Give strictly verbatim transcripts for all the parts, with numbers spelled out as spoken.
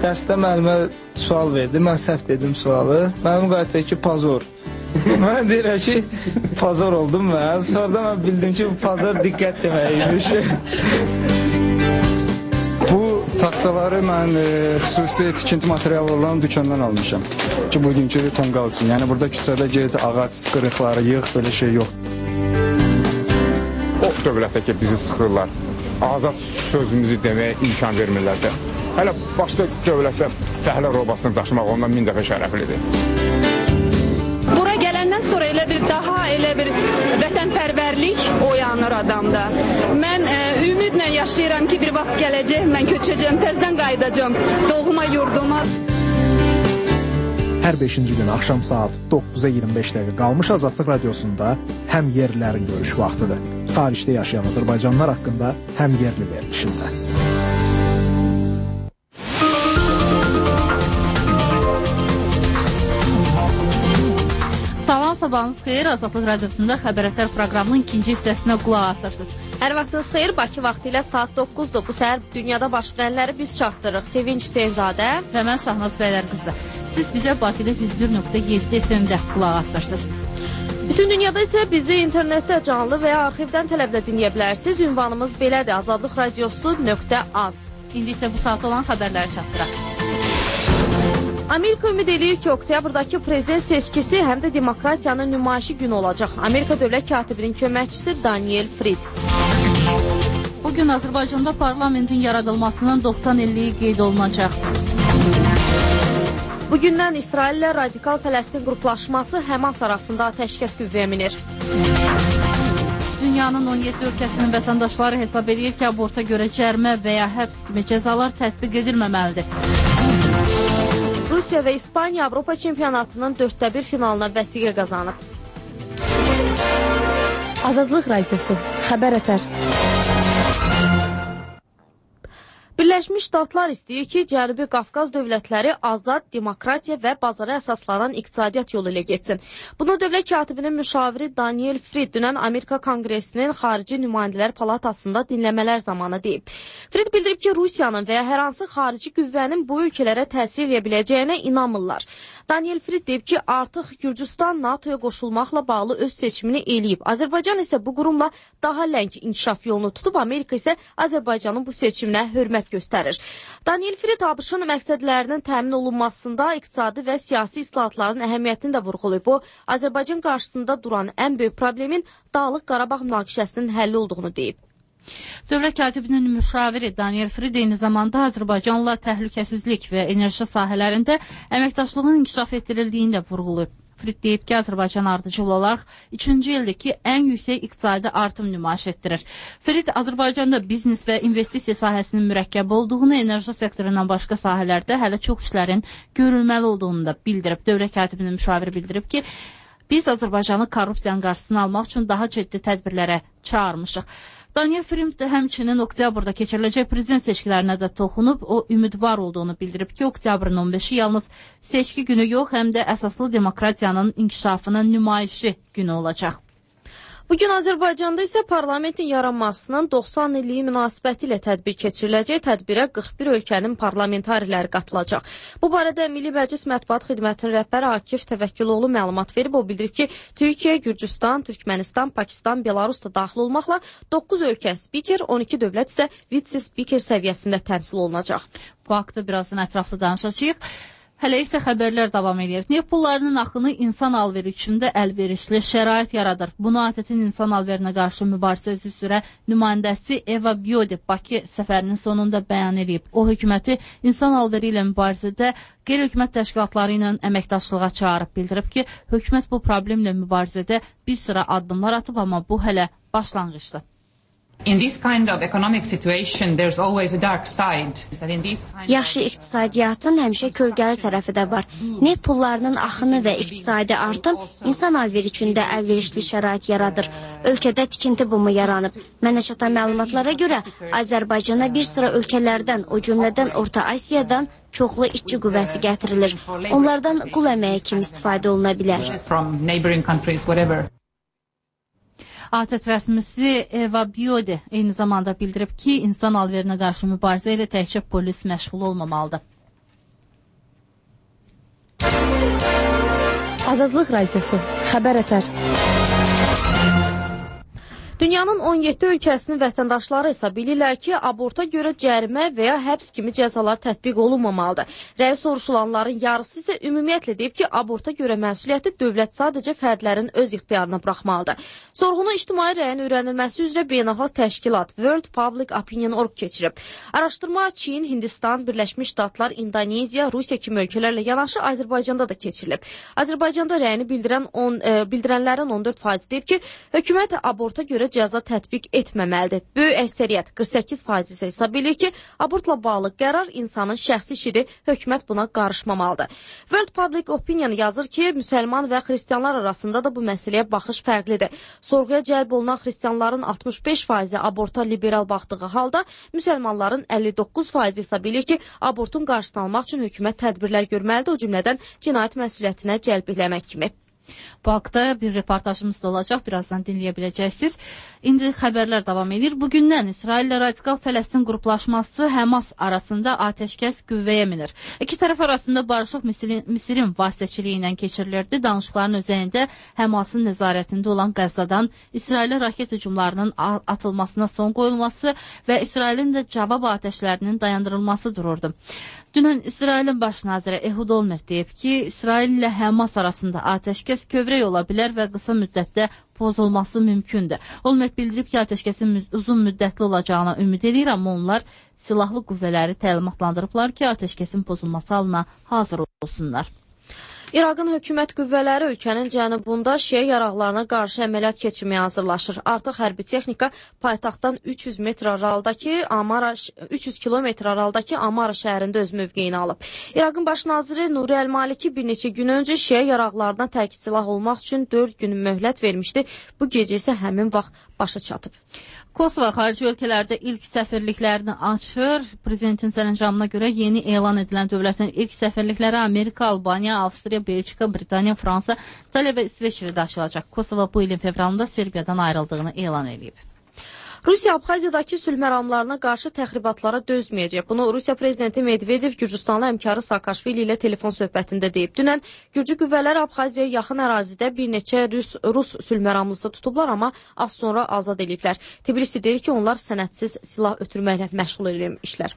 dərsdə müəllimə sual verdi, mən səhv dedim sualı. Müəllim qayıtdı ki, pozor. Mən deyirəm ki, pozor oldum mən. Sonra mən bildim ki, bu pozor diqqət deməkiymiş. Bu taxtaları mən e, xüsusi tikinti materialı olan dükkandan almışam. Ki, bugünkü tonqal üçün. Yəni, burada küçədə ged, ağac qırıqları yığ, belə şey yox. O dövlətdə ki, bizi sıxırlar. Azad sözümüzü deməyə imkan vermirlərsə. Hələ başqa dövlətdə fəhlə robasını daşımaq ondan min dəfə şərəflidir. Bura gələndən sonra elə bir daha elə bir vətənpərvərlik oyanır adamda. Mən e, ümidlə yaşayıram ki, bir vaxt gələcək, mən köçəcəm, təzdən qayıdacam doğma yurduma. Hər beşinci gün axşam saat doqquza iyirmi beş dəqiqə qalmış Azadlıq Radiosunda həm yerlilərin görüş vaxtıdır. Xaricdə yaşayan Azərbaycanlılar haqqında həm yerli verilişində. Salam, sabahınız xeyir. Azadlıq Radiosunda Xəbərətər proqramının ikinci hissəsinə qulaq asırsınız. Hər vaxtınız xeyir. Bakı vaxtı ilə saat doqquzda bu səhər dünyada baş verənləri biz çatdırırıq. Sevinç Hüseynzadə və mən Şahnaz Bəylər qızı. Siz bizə Bakıda yüz bir nöqtə yeddi F M-də qulaq asırsınız. Bütün dünyada isə bizi internetdə canlı və ya arxivdən tələblə dinləyə bilərsiniz. Ünvanımız belədir: azadlıq radiosu nöqtə az. İndi isə bu saat olan xəbərləri çatdıraq. Amerika ümid edir ki, oktyabrdakı prezident seçkisi həm də demokratiyanın nümayişi günü olacaq. Amerika dövlət katibinin köməkçisi Daniel Fried. Bugün Azərbaycanda parlamentin yaradılmasının doxsan illiyi qeyd olunacaq. Bugündən İsrail ilə radikal Fələstin qruplaşması Həmas arasında atəşkəs qüvvəyə minir. Dünyanın on yeddi ölkəsinin vətəndaşları hesab edir ki, aborta görə cərimə və ya həbs kimi cəzalar tətbiq edilməməlidir. Rusiya və İspaniya Avropa çempionatının dörddə bir finalına vəsiqə qazanıb. Azadlıq Radiosu, Xəbərətər. Birləşmiş Ştatlar istəyir ki, Cənubi Qafqaz dövlətləri azad, demokratiya və bazara əsaslanan iqtisadiyyat yolu ilə getsin. Bunu dövlət katibinin müşaviri Daniel Fried dünən Amerika Konqresinin Xarici Nümayəndələr Palatasında dinləmələr zamanı deyib. Fried bildirib ki, Rusiyanın və ya hər hansı xarici qüvvənin bu ölkələrə təsir edə biləcəyinə inanmırlar. Daniel Fried deyib ki, artıq Gürcüstan NATOya qoşulmaqla bağlı öz seçimini eləyib. Azərbaycan isə bu qurumla daha ləng inkişaf yolunu tutub, Amerika isə Azərbaycanın bu seçiminə hörmət göstərir. Daniel Fried ABŞ-ın məqsədlərinin təmin olunmasında iqtisadi və siyasi islahatların əhəmiyyətini də vurğulayıb. O, Azərbaycan qarşısında duran ən böyük problemin Dağlıq Qarabağ münaqişəsinin həlli olduğunu deyib. Dövlət katibinin müşaviri Daniel Fried eyni zamanda Azərbaycanla təhlükəsizlik və enerji sahələrində əməkdaşlığın inkişaf etdirildiyini də vurğulayıb. Fried deyib ki, Azərbaycan ardıcıl olaraq üçüncü ildəki ən yüksək iqtisadi artım nümayiş etdirir. Fried Azərbaycanda biznes və investisiya sahəsinin mürəkkəb olduğunu, enerji sektorundan başqa sahələrdə hələ çox işlərin görülməli olduğunu da bildirib. Dövlət katibinin müşaviri bildirib ki, biz Azərbaycanı korrupsiyanın qarşısını almaq üçün daha ciddi tədbirlərə çağırmışıq. Daniel Fried həmçinin oktyabrda keçiriləcək prezident seçkilərinə də toxunub, o ümidvar olduğunu bildirib ki, oktyabrın on beşi yalnız seçki günü yox, həm də əsaslı demokratiyanın inkişafının nümayişi günü olacaq. Bugün Azərbaycanda isə parlamentin yaranmasının doxsan illiyi münasibəti ilə tədbir keçiriləcək. Tədbirə qırx bir ölkənin parlamentariləri qatılacaq. Bu barədə Milli Məclis Mətbuat Xidmətinin rəhbəri Akif Təvəkküloğlu məlumat verib. O bildirib ki, Türkiyə, Gürcüstan, Türkmənistan, Pakistan, Belarus da daxil olmaqla doqquz ölkə spiker, on iki dövlət isə vitse-spiker səviyyəsində təmsil olunacaq. Bu haqda birazdan ətraflı danışacağıq. Hələ isə xəbərlər davam edir. Neft pullarının axını insan alveri üçündə əlverişli şərait yaradır. Bunu A T T-nin insan alverinə qarşı mübarizə üzrə nümayəndəsi Eva Biodi Bakı səfərinin sonunda bəyan edib. O, hökuməti insan alveri ilə mübarizədə qeyri-hökumət təşkilatları ilə əməkdaşlığa çağırıb. Bildirib ki, hökumət bu problemlə mübarizədə bir sıra addımlar atıb, amma bu hələ başlanğıcdır. In this kind of economic situation, there's always a dark side. Yaxşı iqtisadiyyatın həmişə kölgəli tərəfi də var. Neft pullarının axını və iqtisadi artım insan alveri üçündə əlverişli şərait yaradır. Ölkədə tikinti bumu yaranıb. Mənə çatan məlumatlara görə Azərbaycana bir sıra ölkələrdən, o cümlədən Orta Asiyadan çoxlu işçi qüvvəsi gətirilir. Onlardan qul əməyi kimi istifadə oluna bilər. A T T rəsmisi Eva Biodi eyni zamanda bildirib ki, insan alverinə qarşı mübarizə ilə təkcə polis məşğul olmamalıdır. Azadlıq Radiosu, xəbər ətər. Dünyanın on yeddi ölkəsinin vətəndaşları isə bilirlər ki, aborta görə cərimə və ya həbs kimi cəzalar tətbiq olunmamalıdır. Rəy soruşulanların yarısı isə ümumiyyətlə deyib ki, aborta görə məsuliyyəti dövlət sadəcə fərdlərin öz ixtiyarına buraxmalıdır. Sorğunu ictimai rəyin öyrənilməsi üzrə beynəlxalq təşkilat World Public Opinion orq keçirib. Araşdırma Çin, Hindistan, Birləşmiş Ştatlar, İndoneziya, Rusiya kimi ölkələrlə yanaşı Azərbaycanda da keçirilib. Azərbaycanda rəyini bildirən on, e, bildirənlərin on dörd faizi deyib ki, hökumət aborta görə cəza tətbiq etməməlidir. Böyük əksəriyyət qırx səkkiz faiz isə hesab edir ki, abortla bağlı qərar insanın şəxsi işidir, hökumət buna qarışmamalıdır. World Public Opinion yazır ki, müsəlman və xristianlar arasında da bu məsələyə baxış fərqlidir. Sorğuya cəlb olunan xristianların altmış beş faizi aborta liberal baxdığı halda, müsəlmanların əlli doqquz faizi hesab edir ki, abortun qarşısını almaq üçün hökumət tədbirlər görməlidir, o cümlədən cinayət məsuliyyətinə cəlb eləmək kimi. Bu haqda bir reportajımız da olacaq, birazdan dinləyə biləcəksiniz. İndi xəbərlər davam edir. Bugündən İsrail ilə radikal Fələstin qruplaşması Həmas arasında atəşkəs qüvvəyə minir. İki tərəf arasında barışıq Misirin, Misirin vasitəçiliyi ilə keçirilirdi. Danışıqların özəyində Həmasın nəzarətində olan Qəzzadan İsrailə raket hücumlarının atılmasına son qoyulması və İsrailin də cavab atəşlərinin dayandırılması dururdu. Dünən İsrailin baş naziri Ehud Olmert deyib ki, İsrail ilə Həmas arasında atəşkəs kövrək ola bilər və qısa müddətdə pozulması mümkündür. Olmert bildirib ki, atəşkəsin uzun müddətli olacağına ümid edir, amma onlar silahlı qüvvələri təlimatlandırıblar ki, atəşkəsin pozulması halına hazır olsunlar. İraqın hökumət qüvvələri ölkənin cənubunda şiə yaraqlarına qarşı əməliyyat keçirməyə hazırlaşır. Artıq hərbi texnika paytaxtdan üç yüz metr aralıdakı Amara üç yüz kilometr aralıdakı Amara şəhərində öz mövqeyini alıb. İraqın baş naziri Nuri Əl-Maliki bir neçə gün öncə şiə yaraqlarına tərk silah olmaq üçün dörd gün möhlət vermişdi. Bu gecə isə həmin vaxt başa çatıb. Kosovo xarici ölkələrdə ilk səfirliklərini açır. Prezidentin sərəncamına görə yeni elan edilən dövlətin ilk səfirlikləri Amerika, Albaniya, Avstriya, Belçika, Britaniya, Fransa, İtaliya və İsveçrədə açılacaq. Kosovo bu ilin fevralında Serbiyadan ayrıldığını elan edib. Rusiya Abxaziyadakı sülh məramlarına qarşı təxribatlara dözməyəcək. Bunu Rusiya prezidenti Medvedev Gürcüstanlı həmkarı Saakashvili ilə telefon söhbətində deyib. Dünən Gürcü qüvvələri Abxaziyaya yaxın ərazidə bir neçə Rus, Rus sülh məramlısı tutublar, amma az sonra azad ediblər. Tbilisi deyir ki, onlar sənədsiz silah ötürməklə məşğul edilmişlər.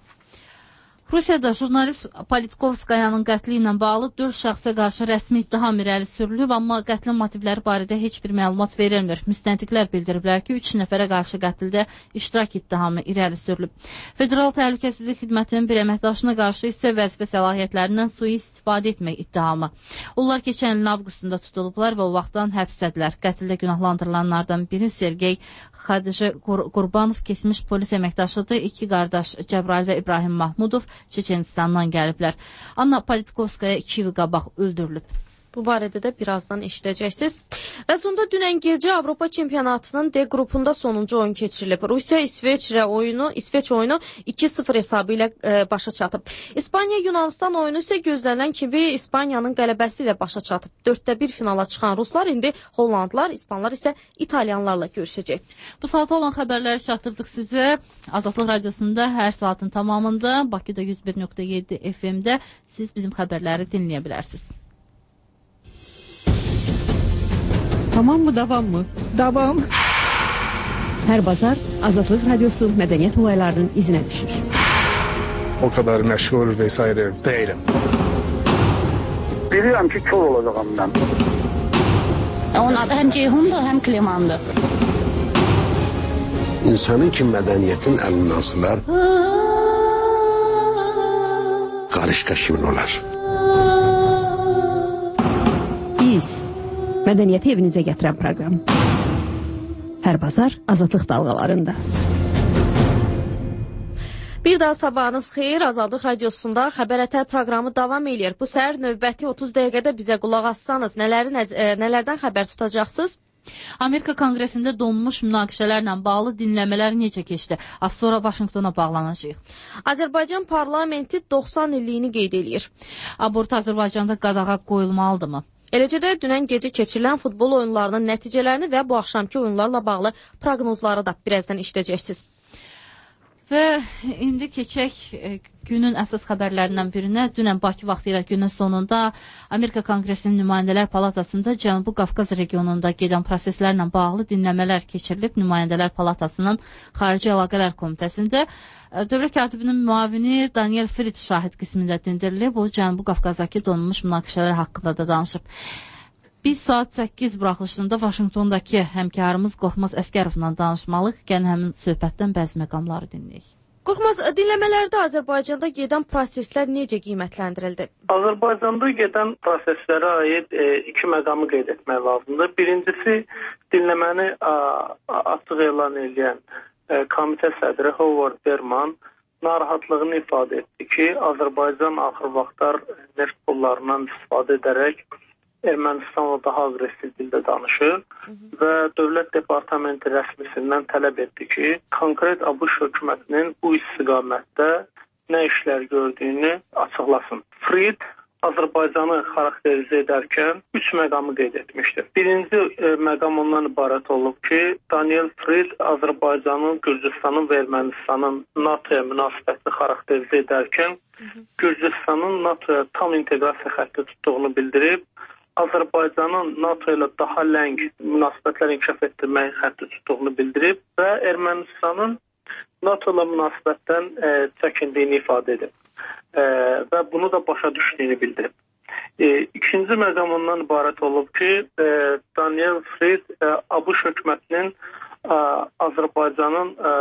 Rusiyada jurnalist Politkovskayanın qətli ilə bağlı dörd şəxsə qarşı rəsmi ittiham irəli sürülüb, amma qətlin motivləri barədə heç bir məlumat verilmir. Müstəntiqlər bildiriblər ki, üç nəfərə qarşı qətldə iştirak ittihamı irəli sürülüb. Federal Təhlükəsizlik Xidmətinin bir əməkdaşına qarşı isə vəzifə səlahiyyətlərindən sui-istifadə etmək ittihamı. Onlar keçən ilin avqustunda tutulublar və o vaxtdan həbsdədirlər. Qətldə günahlandırılanlardan biri Sergey Xadici Qurbanov keçmiş polis əməkdaşıdır. İki qardaş Cəbrail və İbrahim Mahmudov Çeçenistandan gəliblər. Anna Politkovskaya iki il qabaq öldürülüb. Bu barədə də birazdan eşidəcəksiniz. Və sonda dünən gecə Avropa çempionatının D qrupunda sonuncu oyun keçirilib. Rusiya İsveçrə oyunu, İsveç oyunu iki sıfır hesabı ilə e, başa çatıb. İspaniya Yunanistan oyunu isə gözlənilən kimi İspaniyanın qələbəsi ilə başa çatıb. dörddə bir finala çıxan ruslar indi Hollandlar, İspanlar isə İtalyanlarla görüşəcək. Bu saata olan xəbərləri çatdırdıq sizə. Azadlıq Radiosunda hər saatın tamamında Bakıda yüz bir nöqtə yeddi F M-də siz bizim xəbərləri dinləyə bilərsiniz. Tamam mı, davam mı? Davam. Hər bazar Azadlıq Radiosu mədəniyyət olaylarının izinə düşür. O kadar məşğul vesaire değilim. Bilirəm ki, kör olacağım mən. Onun adı həm Ceyhundur, həm Klimandır. İnsanın ki, mədəniyyətin əlindən sılar, qarışqa kimin olar? Biz mədəniyyəti evinizə gətirən proqram. Hər bazar Azadlıq dalğalarında. Bir daha sabahınız xeyir. Azadlıq Radiosunda Xəbər Ətər proqramı davam edir. Bu səhər növbəti otuz dəqiqədə bizə qulaq assanız nələri, nələrdən xəbər tutacaqsınız? Amerika Konqresində donmuş münaqişələrlə bağlı dinləmələr necə keçdi? Az sonra Vaşinqtona bağlanacaq. Azərbaycan parlamenti doxsan illiyini qeyd edir. Abort Azərbaycanda qadağa qoyulmalıdırmı? Eləcə də dünən gecə keçirilən futbol oyunlarının nəticələrini və bu axşamki oyunlarla bağlı proqnozları da birazdan işləyəcəksiniz. Və indi keçək e, günün əsas xəbərlərindən birinə. Dünən Bakı vaxtı ilə günün sonunda Amerika Konqresinin Nümayəndələr Palatasında Cənubi Qafqaz regionunda gedən proseslərlə bağlı dinləmələr keçirilib. Nümayəndələr Palatasının Xarici Əlaqələr Komitəsində Dövlət katibinin müavini Daniel Frid şahid qismində dindirilib. O, Cənubi Qafqazdakı donmuş münaqişələr haqqında da danışıb. Biz saat səkkiz buraxılışında Vaşinqtondakı həmkarımız Qorxmaz Əskərovla danışmalıyıq. Gəlin həmin söhbətdən bəzi məqamları dinləyək. Qorxmaz, dinləmələrdə Azərbaycanda gedən proseslər necə qiymətləndirildi? Azərbaycanda gedən proseslərə aid e, iki məqamı qeyd etmək lazımdır. Birincisi, dinləməni a, a, açıq elan edən e, komitə sədri Howard Berman narahatlığını ifadə etdi ki, Azərbaycan axır vaxtlar neft pullarından istifadə edərək Ermənistanla daha aqressiv dildə danışır və Dövlət Departamenti rəsmisindən tələb etdi ki, konkret ABŞ hökumətinin bu istiqamətdə nə işlər gördüyünü açıqlasın. Frid Azərbaycanı xarakterizə edərkən üç məqamı qeyd etmişdir. Birinci e, məqam ondan ibarət olub ki, Daniel Frid Azərbaycanın, Gürcüstanın və Ermənistanın NATOya münasibətini xarakterizə edərkən Gürcüstanın NATOya tam inteqrasiya xətti tutduğunu bildirib, Azərbaycanın NATO ilə daha ləng münasibətlər inkişaf etdirmək xətti tutduğunu bildirib və Ermənistanın NATO ilə münasibətdən e, çəkindiyini ifadə edib e, və bunu da başa düşdüyünü bildirib. E, ikinci məqam ondan ibarət olub ki, e, Daniel Frid e, ABŞ hökumətinin e, Azərbaycanın e,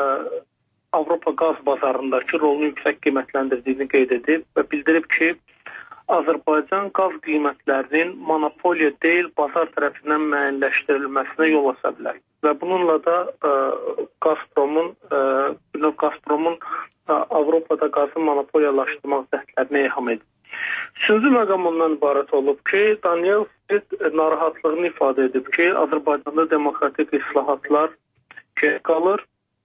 Avropa qaz bazarındakı rolunu yüksək qiymətləndirdiyini qeyd edib və bildirib ki, Azərbaycan qaz qiymətlərinin monopoliya deyil, bazar tərəfindən müəyyənləşdirilməsinə yol aça bilər. Və bununla da ə, Gazpromun, ə, Gazpromun ə, Avropada qazı monopoliyalaşdırmaq cəhdlərinə eham edib. Üçüncü məqam ondan ibarət olub ki, Daniel Frid narahatlığını ifadə edib ki, Azərbaycanda demokratik islahatlar geri qalır,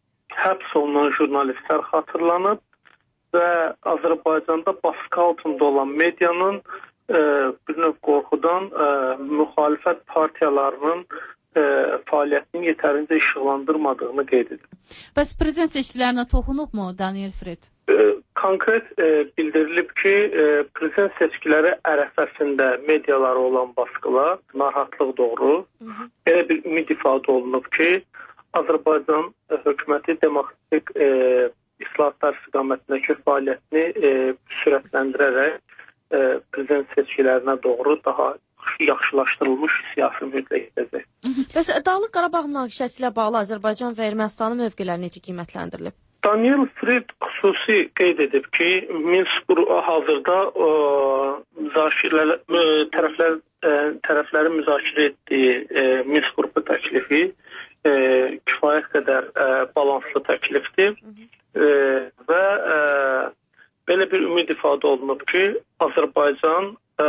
həbs olunan jurnalistlər xatırlanıb və Azərbaycanda baskı altında olan medianın e, bir növ qorxudan e, müxalifət partiyalarının e, fəaliyyətini yetərincə işıqlandırmadığını qeyd edir. Bəs prezident seçkilərinə toxunub mu Daniel Frid? E, konkret e, bildirilib ki, e, prezident seçkiləri ərəfəsində medialara olan baskılar, narahatlıq doğru. Belə bir ümid ifadə olunub ki, Azərbaycan e, hökuməti demokratik e, islahatlar istiqamətindəki fəaliyyətini e, sürətləndirərək e, prezident seçkilərinə doğru daha yaxşılaşdırılmış siyasi mühitlə gedəcək. Bəs Dağlıq Qarabağ münaqişəsi ilə bağlı Azərbaycan və Ermənistanın mövqeləri necə qiymətləndirilib? Daniel Frid xüsusi qeyd edib ki, Minsk hazırda e, müzakirələr, e, tərəflər, e, tərəflərin müzakirə etdiyi e, Minsk qrupu təklifi e, kifayət qədər e, balanslı təklifdir. E, və e, belə bir ümid ifadə olunub ki, Azərbaycan e,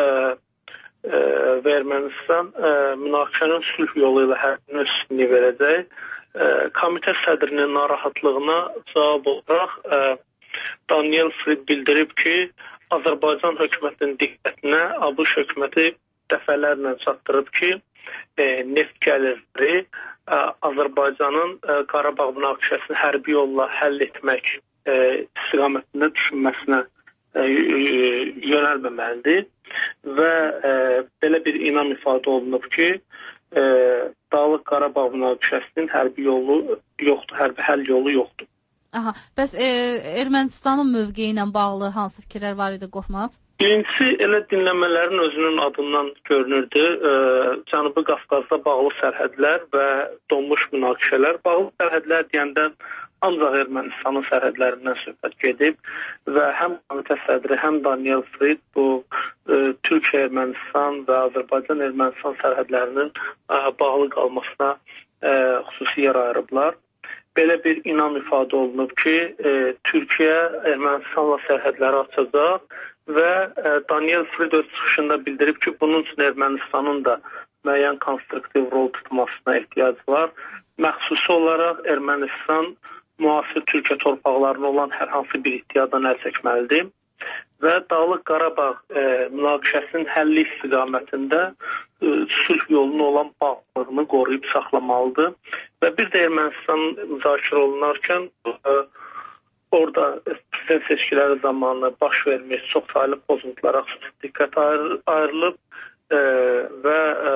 e, və Ermənistan e, münaqişənin sülh yolu ilə həllini üstünlüyü verəcək. E, komitə sədrinin narahatlığına cavab olaraq e, Daniel Frid bildirib ki, Azərbaycan hökumətinin diqqətinə ABŞ hökuməti dəfələrlə çatdırıb ki, e, neft gəlirləri Azərbaycanın Qarabağ münaqişəsini hərbi yolla həll etmək e, istiqamətində düşünməsinə e, yönəlməməlidir və e, belə bir inam ifadə olunub ki, e, Dağlıq Qarabağ münaqişəsinin hərbi yolu yoxdur, hərbi həll yolu yoxdur. Aha, bəs e, Ermənistanın mövqeyi ilə bağlı hansı fikirlər var idi, Qorxmaz? Birincisi, elə dinləmələrin özünün adından görünürdü. E, Cənubi Qafqazda bağlı sərhədlər və donmuş münaqişələr. Bağlı sərhədlər deyəndə ancaq Ermənistanın sərhədlərindən söhbət gedib və həm komitə sədri, həm Daniel Frid bu e, Türkiyə, Ermənistan və Azərbaycan Ermənistan sərhədlərinin e, bağlı qalmasına e, xüsusi yer ayırıblar. Belə bir inam ifadə olunub ki, e, Türkiyə Ermənistanla sərhədləri açacaq və e, Daniel Frid öz çıxışında bildirib ki, bunun üçün Ermənistanın da müəyyən konstruktiv rol tutmasına ehtiyac var. Məxsusi olaraq Ermənistan müasir Türkiyə torpaqlarına olan hər hansı bir iddiadan əl çəkməlidir və Dağlıq Qarabağ e, münaqişəsinin həlli istiqamətində e, sülh yoluna olan bağlılığını qoruyub saxlamalıdır və bir də Ermənistan müzakirə olunarkən e, orada prezident seçkiləri zamanı baş vermiş çox saylı pozuntulara xüsusi diqqət ayr ayrılıb e, və e,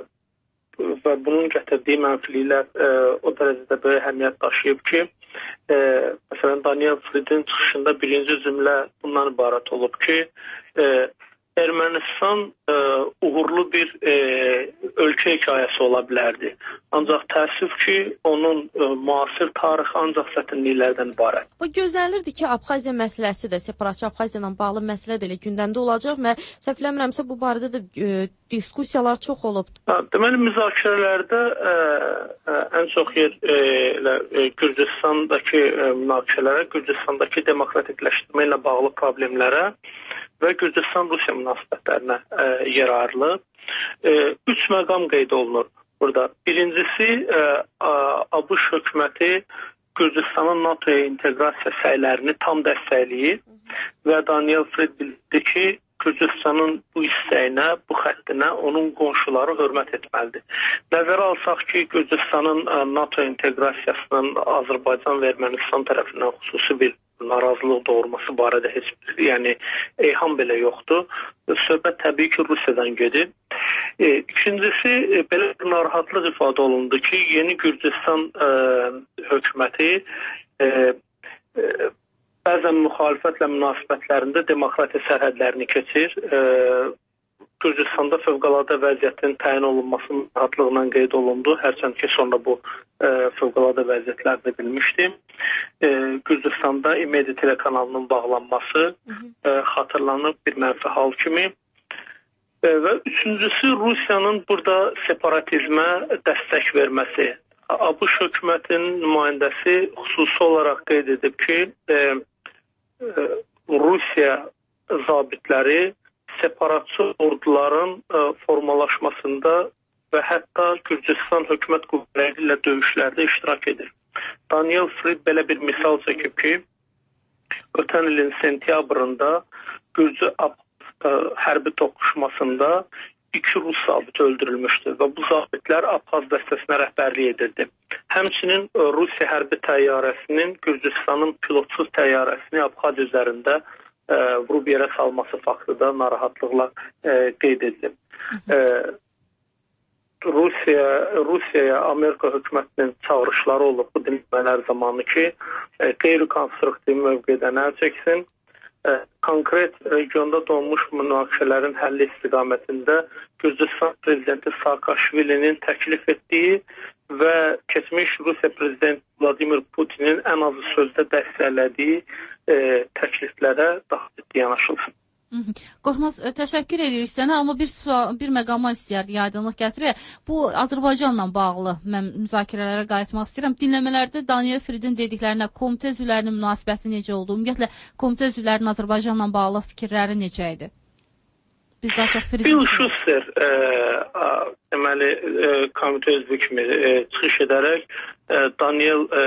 və bunun gətirdiyi mənfiliklər e, o dərəcədə böyük əhəmiyyət daşıyıb ki, e, məsələn, Daniel Fridin çıxışında birinci cümlə bundan ibarət olub ki, e, Ermənistan e, uğurlu bir e, ölkə hekayəsi ola bilərdi. Ancaq təəssüf ki, onun e, müasir tarixi ancaq çətinliklərdən ibarət. Bu gözlənilirdi ki, Abxaziya məsələsi də, separatçı Abxaziya ilə bağlı məsələ də elə gündəmdə olacaq və səhv eləmirəmsə bu barədə də e, diskussiyalar çox olub. Deməli, müzakirələrdə e, e, ən çox yer e, e, Gürcüstandakı e, münaqişələrə, Gürcüstandakı demokratikləşdirmə ilə bağlı problemlərə və Gürcüstan-Rusiya münasibətlərinə e, yer ayrılıb. E, üç məqam qeyd olunur burada. Birincisi, e, ABŞ hökuməti Gürcüstanın NATOya inteqrasiya səylərini tam dəstəkləyir və Daniel Frid bildirdi ki, Gürcüstanın bu istəyinə, bu xəttinə onun qonşuları hörmət etməlidir. Nəzərə alsaq ki, Gürcüstanın NATO inteqrasiyasının Azərbaycan və Ermənistan tərəfindən xüsusi bir narazılıq doğurması barədə heç bir, yəni eyham belə yoxdur. Söhbət təbii ki, Rusiyadan gedir. E, ikincisi, e, belə bir narahatlıq ifadə olundu ki, yeni Gürcüstan e, hökuməti e, e, bəzən müxalifətlə münasibətlərində demokratiya sərhədlərini keçir. E, Gürcüstanda fövqəladə vəziyyətin təyin olunmasının rahatlığından qeyd olundu. Hərçənd ki, sonra bu e, fövqəladə vəziyyətlər də bilmişdi. E, Gürcüstanda İMEDİ telekanalının bağlanması e, xatırlanıb bir mənfi hal kimi. E, və üçüncüsü, Rusiyanın burada separatizmə dəstək verməsi. ABŞ hökumətinin nümayəndəsi xüsusi olaraq qeyd edib ki, e, e, Rusiya zabitləri separatçı orduların e, formalaşmasında və hətta Gürcüstan hökumət qüvvələri ilə döyüşlərdə iştirak edir. Daniel Frid belə bir misal çəkib ki, ötən ilin sentyabrında Gürcü e, hərbi toqquşmasında iki Rus zabiti öldürülmüşdü və bu zabitlər Abxaz dəstəsinə rəhbərlik edirdi. Həmçinin Rusiya hərbi təyyarəsinin Gürcüstanın pilotsuz təyyarəsini Abxaz üzərində e, vurub yerə salması faktı da narahatlıqla e, qeyd edilib. E, Rusiya, Rusiyaya Amerika hökumətinin çağırışları olub bu dinləmələr zamanı ki, e, qeyri-konstruktiv mövqedən əl çəksin. E, konkret regionda donmuş münaqişələrin həlli istiqamətində Gürcüstan prezidenti Saakashvilinin təklif etdiyi və keçmiş Rusiya prezidenti Vladimir Putinin ən azı sözdə dəstəklədiyi e, təkliflərə daha ciddi yanaşılsın. Qorxmaz, təşəkkür edirik sənə, amma bir sual, bir məqama istəyərdik, aydınlıq gətirək. Bu Azərbaycanla bağlı mən müzakirələrə qayıtmaq istəyirəm. Dinləmələrdə Daniel Fridin dediklərinə komitə üzvlərinin münasibəti necə oldu? Ümumiyyətlə komitə üzvlərinin Azərbaycanla bağlı fikirləri necə idi? Biz daha çox Fridin... Bill Schuster, e, a, deməli, e, komitə üzvü kimi e, çıxış edərək e, Daniel e,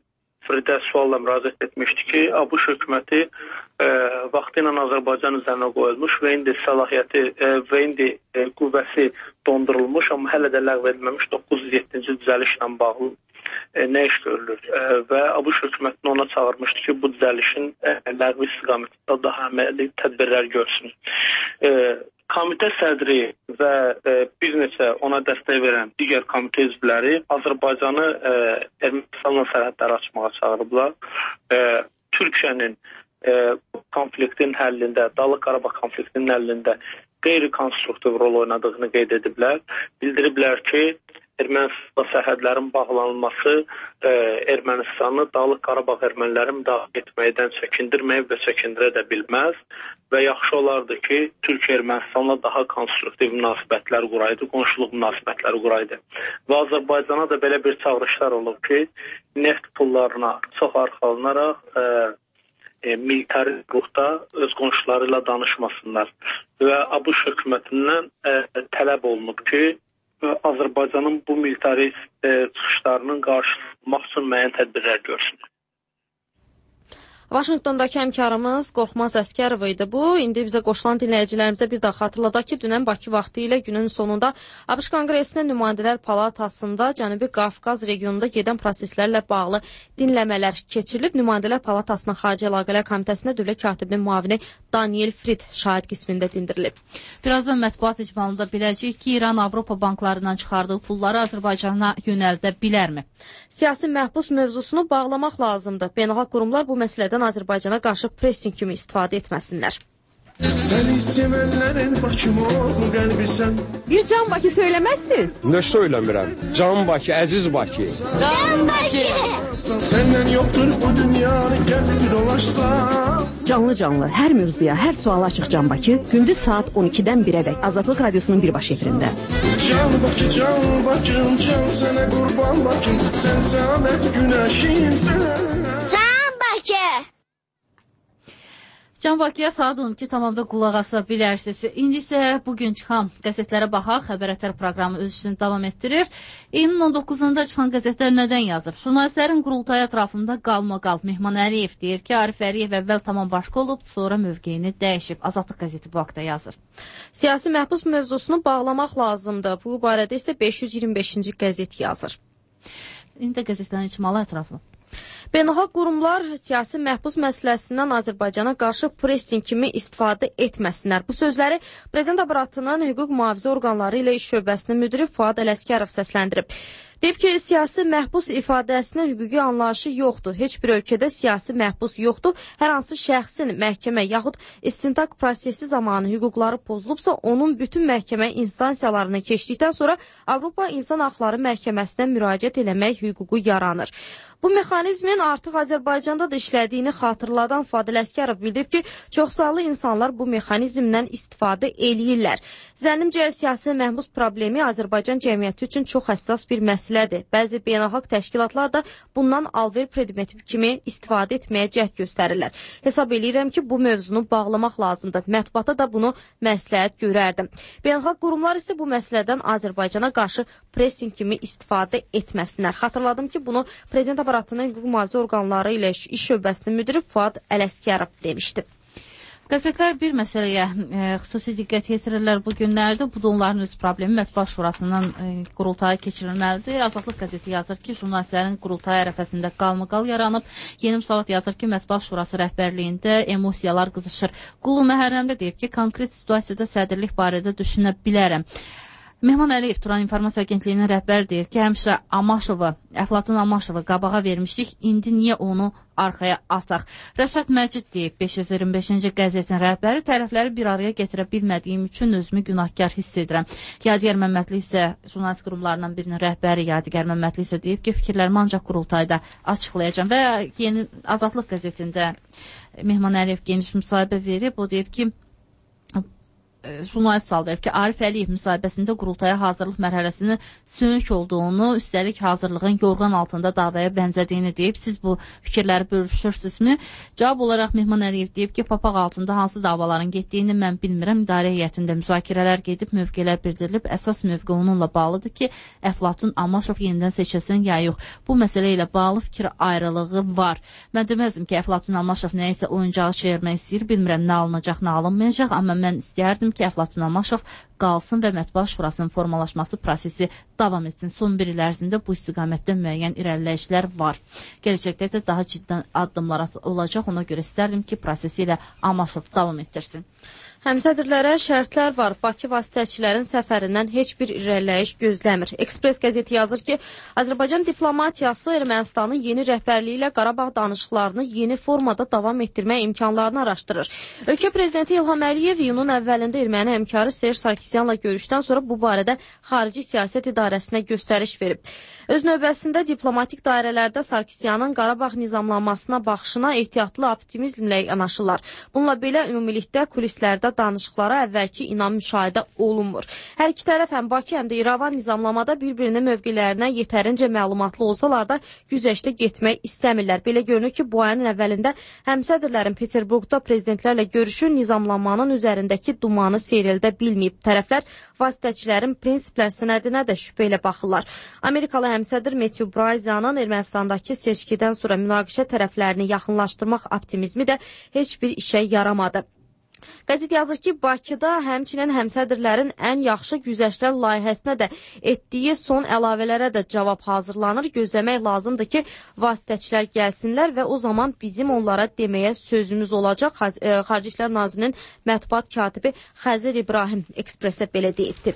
Fridə sualla müraciət etmişdi ki, ABŞ hökuməti e, vaxtı ilə Azərbaycan üzərinə qoyulmuş və indi səlahiyyəti e, və indi e, qüvvəsi dondurulmuş, amma hələ də ləğv edilməmiş doqquz yüz yeddinci düzəlişlə bağlı e, nə iş görülür e, və ABŞ hökumətini ona çağırmışdı ki, bu düzəlişin e, ləğvi istiqamətində daha əməli tədbirlər görsün. E, Komitə sədri və e, bir neçə ona dəstək verən digər komitə üzvləri Azərbaycanı e, Ermənistanla sərhədləri açmağa çağırıblar. E, Türkiyənin e, konfliktin həllində, Dağlıq Qarabağ konfliktinin həllində qeyri-konstruktiv rol oynadığını qeyd ediblər. Bildiriblər ki, Ermənistanla sərhədlərin bağlanılması e, Ermənistanı Dağlıq Qarabağ erməniləri müdafiə etməkdən çəkindirməyib və çəkindirə də bilməz və yaxşı olardı ki, Türkiyə-Ermənistanla daha konstruktiv münasibətlər quraydı, qonşuluq münasibətləri quraydı. Və Azərbaycana da belə bir çağırışlar olub ki, neft pullarına çox arxalanaraq e, e, militari ruhda öz qonşuları ilə danışmasınlar. Və ABŞ hökumətindən e, tələb olunub ki, Azərbaycanın bu militari e, çıxışlarının qarşısını almaq üçün müəyyən tədbirlər görsün. Vaşinqtondakı həmkarımız Qorxmaz Əskərov idi bu. İndi bizə qoşulan dinləyicilərimizə bir daha xatırladaq ki, dünən Bakı vaxtı ilə günün sonunda ABŞ Konqresinin Nümayəndələr Palatasında Cənubi Qafqaz regionunda gedən proseslərlə bağlı dinləmələr keçirilib. Nümayəndələr Palatasının Xarici Əlaqələr Komitəsində dövlət katibinin müavini Daniel Frid şahid qismində dindirilib. Birazdan mətbuat icmalında biləcəyik ki, İran Avropa banklarından çıxardığı pulları Azərbaycana yönəldə bilərmi? Siyasi məhbus mövzusunu bağlamaq lazımdır. Beynəlxalq qurumlar bu məsələdə Azərbaycana qarşı pressing kimi istifadə etməsinlər. Seni sevenlerin başım oğlu qəlbisən. Bir Can Bakı söyləməzsiniz? Ne söyləmirəm? Can Bakı, əziz Bakı. Can Bakı! Senden yoktur bu dünyanı gəzib dolaşsam. Canlı canlı, hər mövzuya, hər suala açıq Can Bakı, gündüz saat on ikidən birədək Azadlıq Radyosunun birbaş efirində. Can Bakı, Can Bakım, can sənə qurban Bakım, sən səadət günəşimsən. Can Bakı! Can Bakıya saat on iki tamamda qulaq asa bilərsiniz. İndi isə bugün çıxan qəzetlərə baxaq. Xəbər Ətər proqramı öz işini davam etdirir. İyunun on doqquzunda çıxan qəzetlər nədən yazır? Jurnalistlərin qurultayı ətrafında qalmaqal. Mehman Əliyev deyir ki, Arif Əliyev əvvəl tamam başqa olub, sonra mövqeyini dəyişib. Azadlıq qəzeti bu haqda yazır. Siyasi məhbus mövzusunu bağlamaq lazımdır. Bu barədə isə beş yüz iyirmi beşinci qəzet yazır. İndi qəzetlərin icmalı ətrafı. Beynəlxalq qurumlar siyasi məhbus məsələsindən Azərbaycana qarşı pressing kimi istifadə etməsinlər. Bu sözləri Prezident aparatının hüquq mühafizə orqanları ilə iş şöbəsinin müdiri Fuad Ələskərov səsləndirib. Deyib ki, siyasi məhbus ifadəsinin hüquqi anlayışı yoxdur. Heç bir ölkədə siyasi məhbus yoxdur. Hər hansı şəxsin məhkəmə yaxud istintaq prosesi zamanı hüquqları pozulubsa, onun bütün məhkəmə instansiyalarını keçdikdən sonra Avropa İnsan Haqları Məhkəməsinə müraciət eləmək hüququ yaranır. Bu mexanizmin artıq Azərbaycanda da işlədiyini xatırladan Fuad Ələskərov bildirib ki, çoxsaylı insanlar bu mexanizmdən istifadə eləyirlər. Zənnimcə, siyasi məhbus problemi Azərbaycan cəmiyyəti üçün çox həssas bir məsələdir. Bəzi beynəlxalq təşkilatlar da bundan alver predmeti kimi istifadə etməyə cəhd göstərirlər. Hesab edirəm ki, bu mövzunu bağlamaq lazımdır. Mətbuata da bunu məsləhət görərdim. Beynəlxalq qurumlar isə bu məsələdən Azərbaycana qarşı pressing kimi istifadə etməsinlər. Xatırladım ki, bunu Prezident aparatının hüquq mühafizə orqanları ilə iş şöbəsinin müdiri Fuad Ələskərov demişdi. Qəzetlər bir məsələyə e, xüsusi diqqət yetirirlər bu günlərdə. Bu da onların öz problemi Mətbuat Şurasından e, qurultayı keçirilməlidir. Azadlıq qəzeti yazır ki, jurnalistlərin qurultayı ərəfəsində qalmaqal yaranıb. Yeni Müsavat yazır ki, Mətbuat Şurası rəhbərliyində emosiyalar qızışır. Qulu Məhərrəmdə deyib ki, konkret situasiyada sədrlik barədə düşünə bilərəm. Mehman Əliyev Turan İnformasiya Agentliyinin rəhbəri deyir ki, həmişə Amaşovu, Əflatun Amaşovu qabağa vermişdik, indi niyə onu arxaya ataq? Rəşad Məcid deyib, beş yüz iyirmi beşinci qəzetin rəhbəri, tərəfləri bir araya getirə bilmədiyim üçün özümü günahkar hiss edirəm. Yadigar Məmmədli isə jurnalist qurumlarından birinin rəhbəri Yadigar Məmmədli isə deyib ki, fikirlərimi ancaq qurultayda açıqlayacağım. Və yeni Azadlıq qəzetində Mehman Əliyev geniş müsahibə verib, o deyib ki, jurnalist sual verib ki, Arif Əliyev müsahibəsində qurultaya hazırlıq mərhələsinin sönük olduğunu, üstəlik hazırlığın yorğan altında davaya bənzədiyini deyib. Siz bu fikirləri bölüşürsünüzmü? Cavab olaraq Mehman Əliyev deyib ki, papaq altında hansı davaların getdiyini mən bilmirəm. İdarə heyətində müzakirələr gedib, mövqelər bildirilib. Əsas mövqe onunla bağlıdır ki, Əflatun Amaşov yenidən seçilsin ya yox. Bu məsələ ilə bağlı fikir ayrılığı var. Mən deməzdim ki, Əflatun Amaşov nəyisə oyuncağı çevirmək istəyir. Bilmirəm nə alınacaq, nə alınmayacaq, amma mən istəyərdim ki, Əflatun Amaşov qalsın və Mətbuat Şurasının formalaşması prosesi davam etsin. Son bir il ərzində bu istiqamətdə müəyyən irəliləyişlər var. Gələcəkdə də daha ciddi addımlar olacaq. Ona görə istərdim ki, prosesi ilə Amaşov davam etdirsin. Həmsədrlərə şərtlər var. Bakı vasitəçilərin səfərindən heç bir irəliləyiş gözləmir. Ekspres qəzeti yazır ki, Azərbaycan diplomatiyası Ermənistanın yeni rəhbərliyi ilə Qarabağ danışıqlarını yeni formada davam etdirmək imkanlarını araşdırır. Ölkə prezidenti İlham Əliyev iyunun əvvəlində erməni həmkarı Serj Sarkisyanla görüşdən sonra bu barədə xarici siyasət idarəsinə göstəriş verib. Öz növbəsində diplomatik dairələrdə Sarkisyanın Qarabağ nizamlanmasına baxışına ehtiyatlı optimizmlə yanaşırlar. Bununla belə ümumilikdə kulislərdə barədə danışıqlara əvvəlki inam müşahidə olunmur. Hər iki tərəf həm Bakı, həm də İrəvan nizamlamada bir-birinin mövqelərinə yetərincə məlumatlı olsalar da güzəştə getmək istəmirlər. Belə görünür ki, bu ayın əvvəlində həmsədrlərin Peterburqda prezidentlərlə görüşü nizamlamanın üzərindəki dumanı seyrəldə bilməyib. Tərəflər vasitəçilərin prinsiplər sənədinə də şübhə ilə baxırlar. Amerikalı həmsədr Matthew Bryanın Ermənistandakı seçkidən sonra münaqişə tərəflərini yaxınlaşdırmaq optimizmi də heç bir işə yaramadı. Qəzet yazır ki, Bakıda həmçinin həmsədrlərin ən yaxşı güzəştlər layihəsinə də etdiyi son əlavələrə də cavab hazırlanır. Gözləmək lazımdır ki, vasitəçilər gəlsinlər və o zaman bizim onlara deməyə sözümüz olacaq. Xarici İşlər Nazirinin mətbuat katibi Xəzir İbrahim Ekspresə belə deyibdir.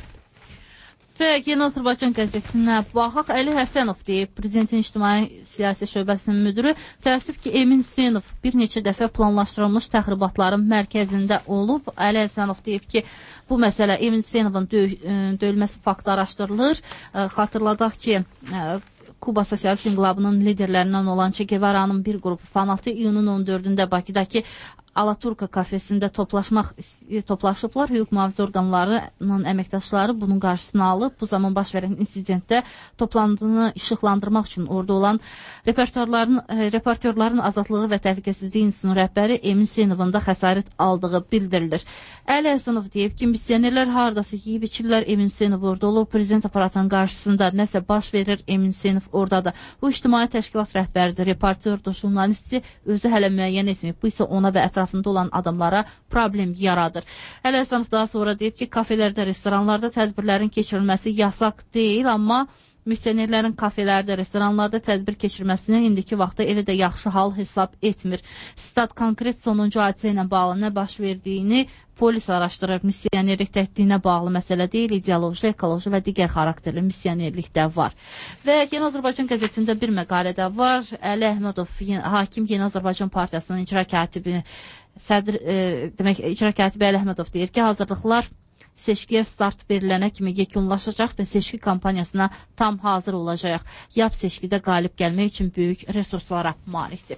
Və Yeni Azərbaycan qəzetinə baxaq. Əli Həsənov deyib, Prezidentin İctimai Siyasi Şöbəsinin müdürü, təəssüf ki, Emin Hüseynov bir neçə dəfə planlaşdırılmış təxribatların mərkəzində olub. Əli Həsənov deyib ki, bu məsələ Emin Hüseynovun döy döyülməsi faktı araşdırılır. Xatırladaq ki, Kuba Sosialist İnqilabının liderlərindən olan Che Guevara'nın bir qrupu fanatı iyunun on dördündə Bakıdakı Alaturka kafesində toplaşmaq toplaşıblar. Hüquq mühafizə orqanlarının əməkdaşları bunun qarşısını alıb. Bu zaman baş verən insidentdə toplantını işıqlandırmaq üçün orada olan reportyorların, reportyorların Azadlığı və Təhlükəsizliyi İnstitutunun rəhbəri Emin Hüseynovun da xəsarət aldığı bildirilir. Əli Həsənov deyib ki, misionerlər hardasa yeyib içirlər, Emin Hüseynov orada olur. Prezident aparatının qarşısında nəsə baş verir, Emin Hüseynov oradadır. Bu ictimai təşkilat rəhbəridir, reportyordur, jurnalisti özü hələ müəyyən etməyib. Bu isə ona və ətrafında olan adamlara problem yaradır. Əli Həsənov daha sonra deyib ki, kafelərdə, restoranlarda tədbirlərin keçirilməsi yasaq deyil, amma misionerlərin kafelərdə, restoranlarda tədbir keçirməsini indiki vaxtda elə də yaxşı hal hesab etmir. Stat konkret sonuncu hadisə ilə bağlı nə baş verdiyini polis araşdırır. Misionerlik təhdidinə bağlı məsələ deyil, ideoloji, ekoloji və digər xarakterli misionerlik də var. Və Yeni Azərbaycan qəzetində bir məqalədə var. Əli Əhmədov, hakim Yeni Azərbaycan Partiyasının icra katibi, sədr, e, demək, icra katibi Əli Əhmədov deyir ki, hazırlıqlar seçkiyə start verilənə kimi yekunlaşacaq və seçki kampaniyasına tam hazır olacaq. Yap seçkidə qalib gəlmək üçün böyük resurslara malikdir.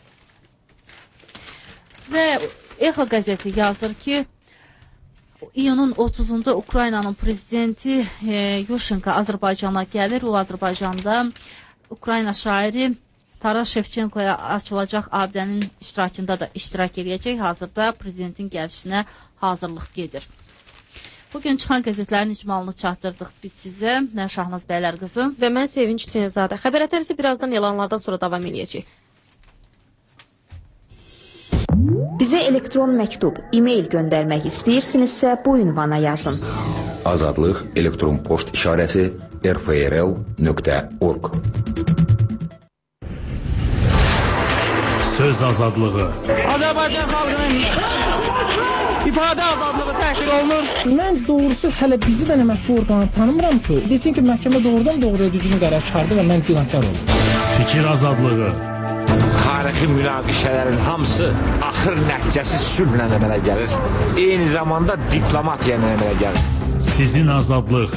Və Exa qəzeti yazır ki, iyunun otuzunda Ukraynanın prezidenti e, Yushchenko Azərbaycana gəlir. O Azərbaycanda Ukrayna şairi Taras Shevchenko'ya açılacaq abidənin iştirakında da iştirak edəcək. Hazırda prezidentin gəlişinə hazırlıq gedir. Bugün çıxan qəzetlərin icmalını çatdırdıq biz sizə. Mən Şahnaz Bəylər qızı və mən Sevinç Hüseynzadə. Xəbər ətərisi birazdan elanlardan sonra davam edəcək. Bizə elektron məktub, e-mail göndərmək istəyirsinizsə bu ünvana yazın. Azadlıq elektron post işarəsi r f r l nöqtə org. Söz azadlığı. Azərbaycan xalqının ifadə azadlığı təhqir olunur. Mən doğrusu hələ bizi də mətbu orqanı tanımıram ki, desin ki, məhkəmə doğrudan doğruya düzgün qərar çıxardı və mən günahkar oldum. Fikir azadlığı. Tarixi münaqişələrin hamısı axır nəticəsi sülhlə əmələ gəlir. Eyni zamanda diplomatiya ilə əmələ gəlir. Sizin azadlıq.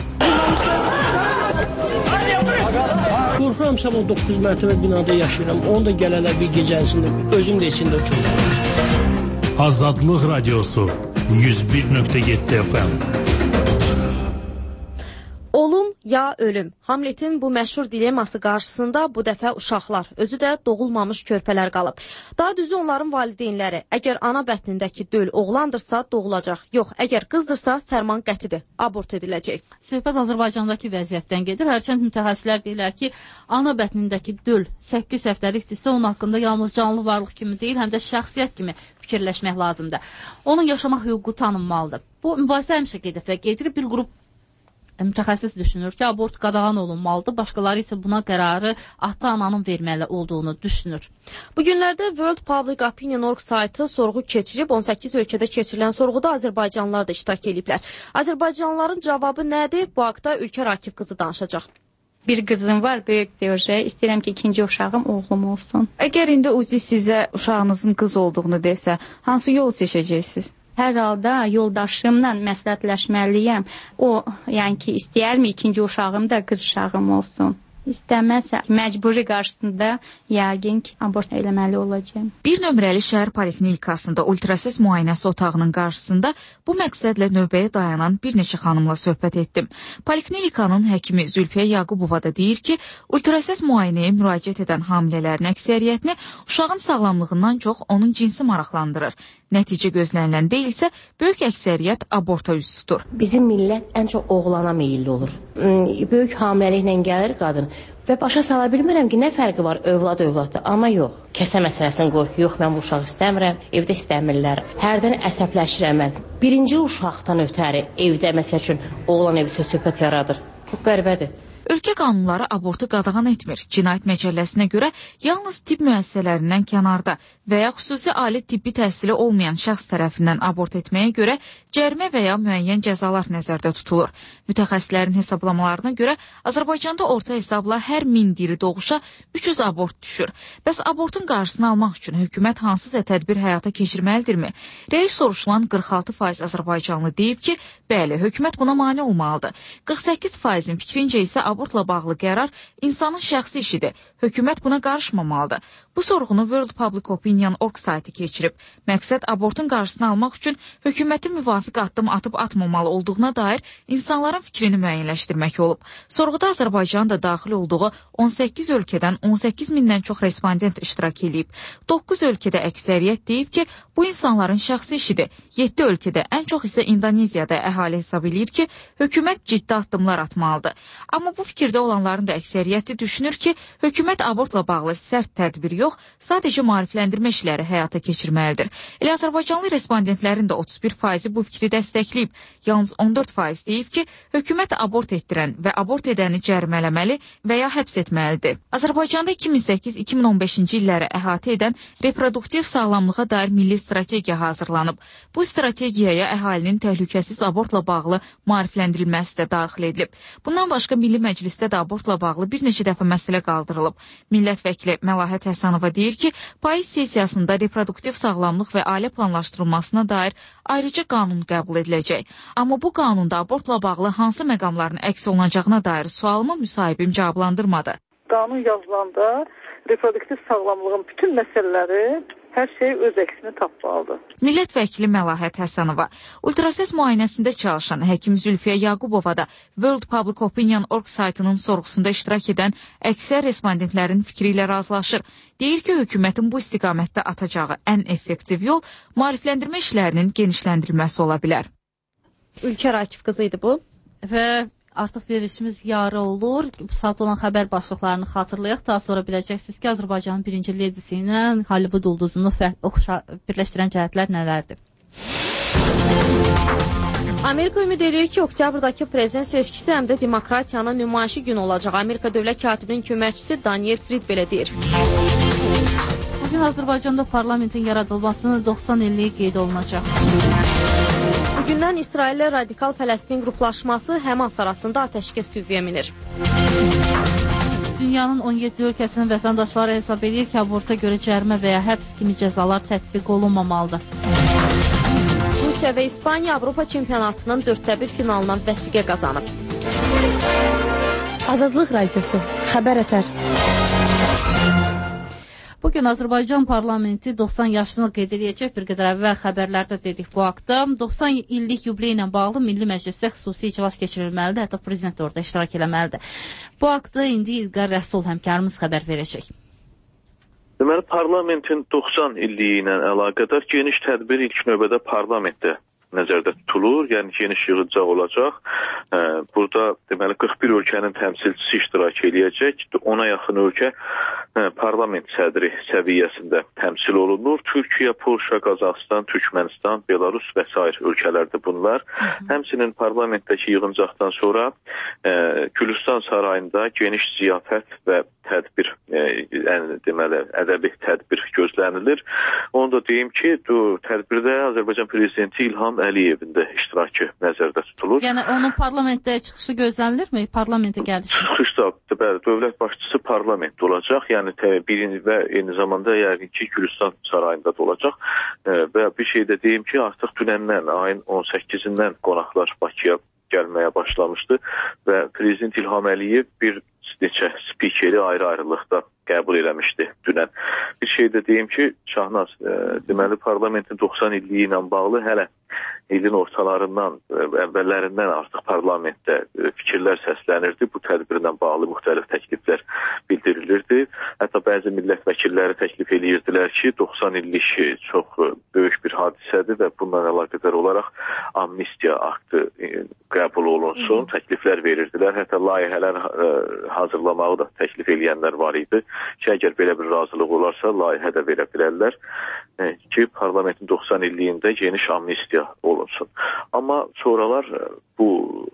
Qorxuram, sabah doqquz mərtəbə binada yaşayıram. Onu da gələrlər bir gecəsində, özüm də içində uçurum. Azadlıq radiosu yüz bir nöqtə yeddi F M. Olum ya ölüm. Hamletin bu məşhur dileması qarşısında bu dəfə uşaqlar, özü də doğulmamış körpələr qalıb. Daha düzü onların valideynləri, əgər ana bətnindəki döl oğlandırsa doğulacaq. Yox, əgər qızdırsa fərman qətidir, abort ediləcək. Söhbət Azərbaycandakı vəziyyətdən gedir. Hərçənd mütəxəssislər deyirlər ki, ana bətnindəki döl səkkiz həftəlikdirsə, onun haqqında yalnız canlı varlıq kimi deyil, həm də şəxsiyyət kimi fikirləşmək lazımdır. Onun yaşamaq hüququ tanınmalıdır. Bu mübahisə həmişə gedib və gedir. Bir qrup mütəxəssis düşünür ki, abort qadağan olunmalıdır. Başqaları isə buna qərarı ata-ananın verməli olduğunu düşünür. Bu günlərdə World Public Opinion dot org saytı sorğu keçirib. on səkkiz ölkədə keçirilən sorğuda Azərbaycanlılar da iştirak ediblər. Azərbaycanlıların cavabı nədir? Bu haqda Ülkər Akif qızı danışacaq. Bir qızım var, böyük deyəcək. İstəyirəm ki, ikinci uşağım oğlum olsun. Əgər indi uzi sizə uşağınızın qız olduğunu desə, hansı yol seçəcəksiniz? Hər halda yoldaşımla məsləhətləşməliyəm. O, yəni ki, istəyərmi ikinci uşağım da qız uşağım olsun. İstəməzsə məcburi qarşısında yəqin ki, abort eləməli olacağam. Bir nömrəli şəhər poliklinikasında ultrasəs müayinəsi otağının qarşısında bu məqsədlə növbəyə dayanan bir neçə xanımla söhbət etdim. Poliklinikanın həkimi Zülfiyə Yaqubova da deyir ki, ultrasəs müayinəyə müraciət edən hamilələrin əksəriyyətini uşağın sağlamlığından çox onun cinsi maraqlandırır. Nəticə gözlənilən deyilsə, böyük əksəriyyət aborta üz tutur. Bizim millət ən çox oğlana meyilli olur. Böyük hamiləliklə gəlir qadın və başa sala bilmirəm ki, nə fərqi var övlad övladda, amma yox. Kəsə məsələsini qorxu, yox mən bu uşağı istəmirəm, evdə istəmirlər. Hərdən əsəbləşirəm mən. Birinci uşaqdan ötəri evdə məsəl üçün oğlan evi söz-söhbət yaradır. Çox qəribədir. Ölkə qanunları abortu qadağan etmir. Cinayət Məcəlləsinə görə yalnız tibb müəssisələrindən kənarda və ya xüsusi ali tibbi təhsili olmayan şəxs tərəfindən abort etməyə görə cərimə və ya müəyyən cəzalar nəzərdə tutulur. Mütəxəssislərin hesablamalarına görə Azərbaycanda orta hesabla hər min diri doğuşa üç yüz abort düşür. Bəs abortun qarşısını almaq üçün hökumət hansısa tədbir həyata keçirməlidirmi? Rəy soruşulan qırx altı faiz azərbaycanlı deyib ki, bəli, hökumət buna mane olmalıdır. qırx səkkiz faizin fikrincə isə abortla bağlı qərar insanın şəxsi işidir. Hökumət buna qarışmamalıdır. Bu sorğunu World Public Opinion nöqtə org saytı keçirib. Məqsəd abortun qarşısını almaq üçün hökumətin müvafiq addım atıb atmamalı olduğuna dair insanların fikrini müəyyənləşdirmək olub. Sorğuda Azərbaycanın da daxil olduğu on səkkiz ölkədən on səkkiz mindən çox respondent iştirak edib. doqquz ölkədə əksəriyyət deyib ki, bu insanların şəxsi işidir. yeddi ölkədə, ən çox isə İndoneziyada əhali hesab edir ki, hökumət ciddi addımlar atmalıdır. Amma bu fikirdə olanların da əksəriyyəti düşünür ki, hökumət abortla bağlı sərt tədbir yox, sadəcə maarifləndirmə işləri həyata keçirməlidir. Elə Azərbaycanlı respondentlərin də otuz bir faizi bu fikri dəstəkləyib. Yalnız on dörd faiz deyib ki, hökumət abort etdirən və abort edəni cərimələməli və ya həbs etməlidir. Azərbaycanda iki min səkkiz iki min on beşinci illəri əhatə edən reproduktiv sağlamlığa dair milli strategiya hazırlanıb. Bu strategiyaya əhalinin təhlükəsiz abortla bağlı maarifləndirilməsi də daxil edilib. Bundan başqa Milli Məclisdə də abortla bağlı bir neçə dəfə məsələ qaldırılıb. Millət vəkili Məlahət Həsənova deyir ki, payız sessiyasında reproduktiv sağlamlıq və ailə planlaşdırılmasına dair ayrıca qanun qəbul ediləcək. Amma bu qanunda abortla bağlı hansı məqamların əks olunacağına dair sualımı müsahibim cavablandırmadı. Qanun yazılanda reproduktiv sağlamlığın bütün məsələləri hər şey öz əksini tapmalıdır. Millət vəkili Məlahət Həsənova, ultrasəs müayinəsində çalışan həkim Zülfiyə Yaqubova da World Public Opinion nöqtə org saytının sorğusunda iştirak edən əksər respondentlərin fikri ilə razılaşır. Deyir ki, hökumətin bu istiqamətdə atacağı ən effektiv yol maarifləndirmə işlərinin genişləndirilməsi ola bilər. Ülkər Akif qızı idi bu. Və artıq verilişimiz yarı olur. Bu saat olan xəbər başlıqlarını xatırlayaq. Daha sonra biləcəksiniz ki, Azərbaycanın birinci ledisi ilə Hollywood ulduzunu birləşdirən cəhətlər nələrdir? Amerika ümid edir ki, oktyabrdakı prezident seçkisi həm də demokratiyanın nümayişi günü olacaq. Amerika dövlət katibinin köməkçisi Daniel Frid belə deyir. Bugün Azərbaycanda parlamentin yaradılmasının doxsan illiyi qeyd olunacaq. Bugündən İsraillə radikal Fələstin qruplaşması Həmas arasında atəşkəs qüvvəyə minir. Dünyanın on yeddi ölkəsinin vətəndaşları hesab edir ki, aborta görə cərimə və ya həbs kimi cəzalar tətbiq olunmamalıdır. Rusiya və İspaniya Avropa çempionatının dörddə bir finalından vəsiqə qazanıb. Azadlıq Radiosu, xəbər ətər. Bugün Azərbaycan parlamenti doxsan yaşını qeyd edəcək. Bir qədər əvvəl xəbərlərdə dedik bu haqda. doxsan illik yubiley ilə bağlı Milli Məclisdə xüsusi iclas keçirilməlidir. Hətta prezident orada iştirak eləməlidir. Bu haqda indi İlqar Rəsul həmkarımız xəbər verəcək. Deməli, parlamentin doxsan illiyi ilə əlaqədar geniş tədbir ilk növbədə parlamentdə nəzərdə tutulur. Yəni geniş yığıncaq olacaq. Burada deməli qırx bir ölkənin təmsilçisi iştirak edəcək. Ona yaxın ölkə parlament sədri səviyyəsində təmsil olunur. Türkiyə, Polşa, Qazaxıstan, Türkmənistan, Belarus və s. ölkələrdir bunlar. Həmçinin parlamentdəki yığıncaqdan sonra e, Gülüstan sarayında geniş ziyafət və tədbir, e, yəni deməli ədəbi tədbir gözlənilir. Onu da deyim ki, bu tədbirdə Azərbaycan prezidenti İlham Əliyevin də iştirakı nəzərdə tutulur. Yəni onun parlamentdə çıxışı gözlənilirmi? Parlamentə gəlişi. Çıxışda bəli, dövlət başçısı parlament olacaq. Yəni birinci və eyni zamanda yəqin ki, Gülüstan sarayında da olacaq. E, və bir şey də deyim ki, artıq dünəndən ayın on səkkizindən qonaqlar Bakıya gəlməyə başlamışdı və prezident İlham Əliyev bir neçə spikeri ayrı-ayrılıqda qəbul eləmişdi dünən. Bir şey də deyim ki, Şahnaz, e, deməli parlamentin doxsan illiyi ilə bağlı hələ ilin ortalarından, əvvəllərindən artıq parlamentdə fikirlər səslənirdi. Bu tədbirlə bağlı müxtəlif təkliflər bildirilirdi. Hətta bəzi millət vəkilləri təklif edirdilər ki, doxsan illik çox böyük bir hadisədir və bununla əlaqədar olaraq amnistiya aktı qəbul olunsun. Təkliflər verirdilər. Hətta layihələr hazırlamağı da təklif edənlər var idi ki, əgər belə bir razılıq olarsa, layihə də verə bilərlər ki, parlamentin doxsan illiyində geniş amnistiya olunsun. Amma sonralar bu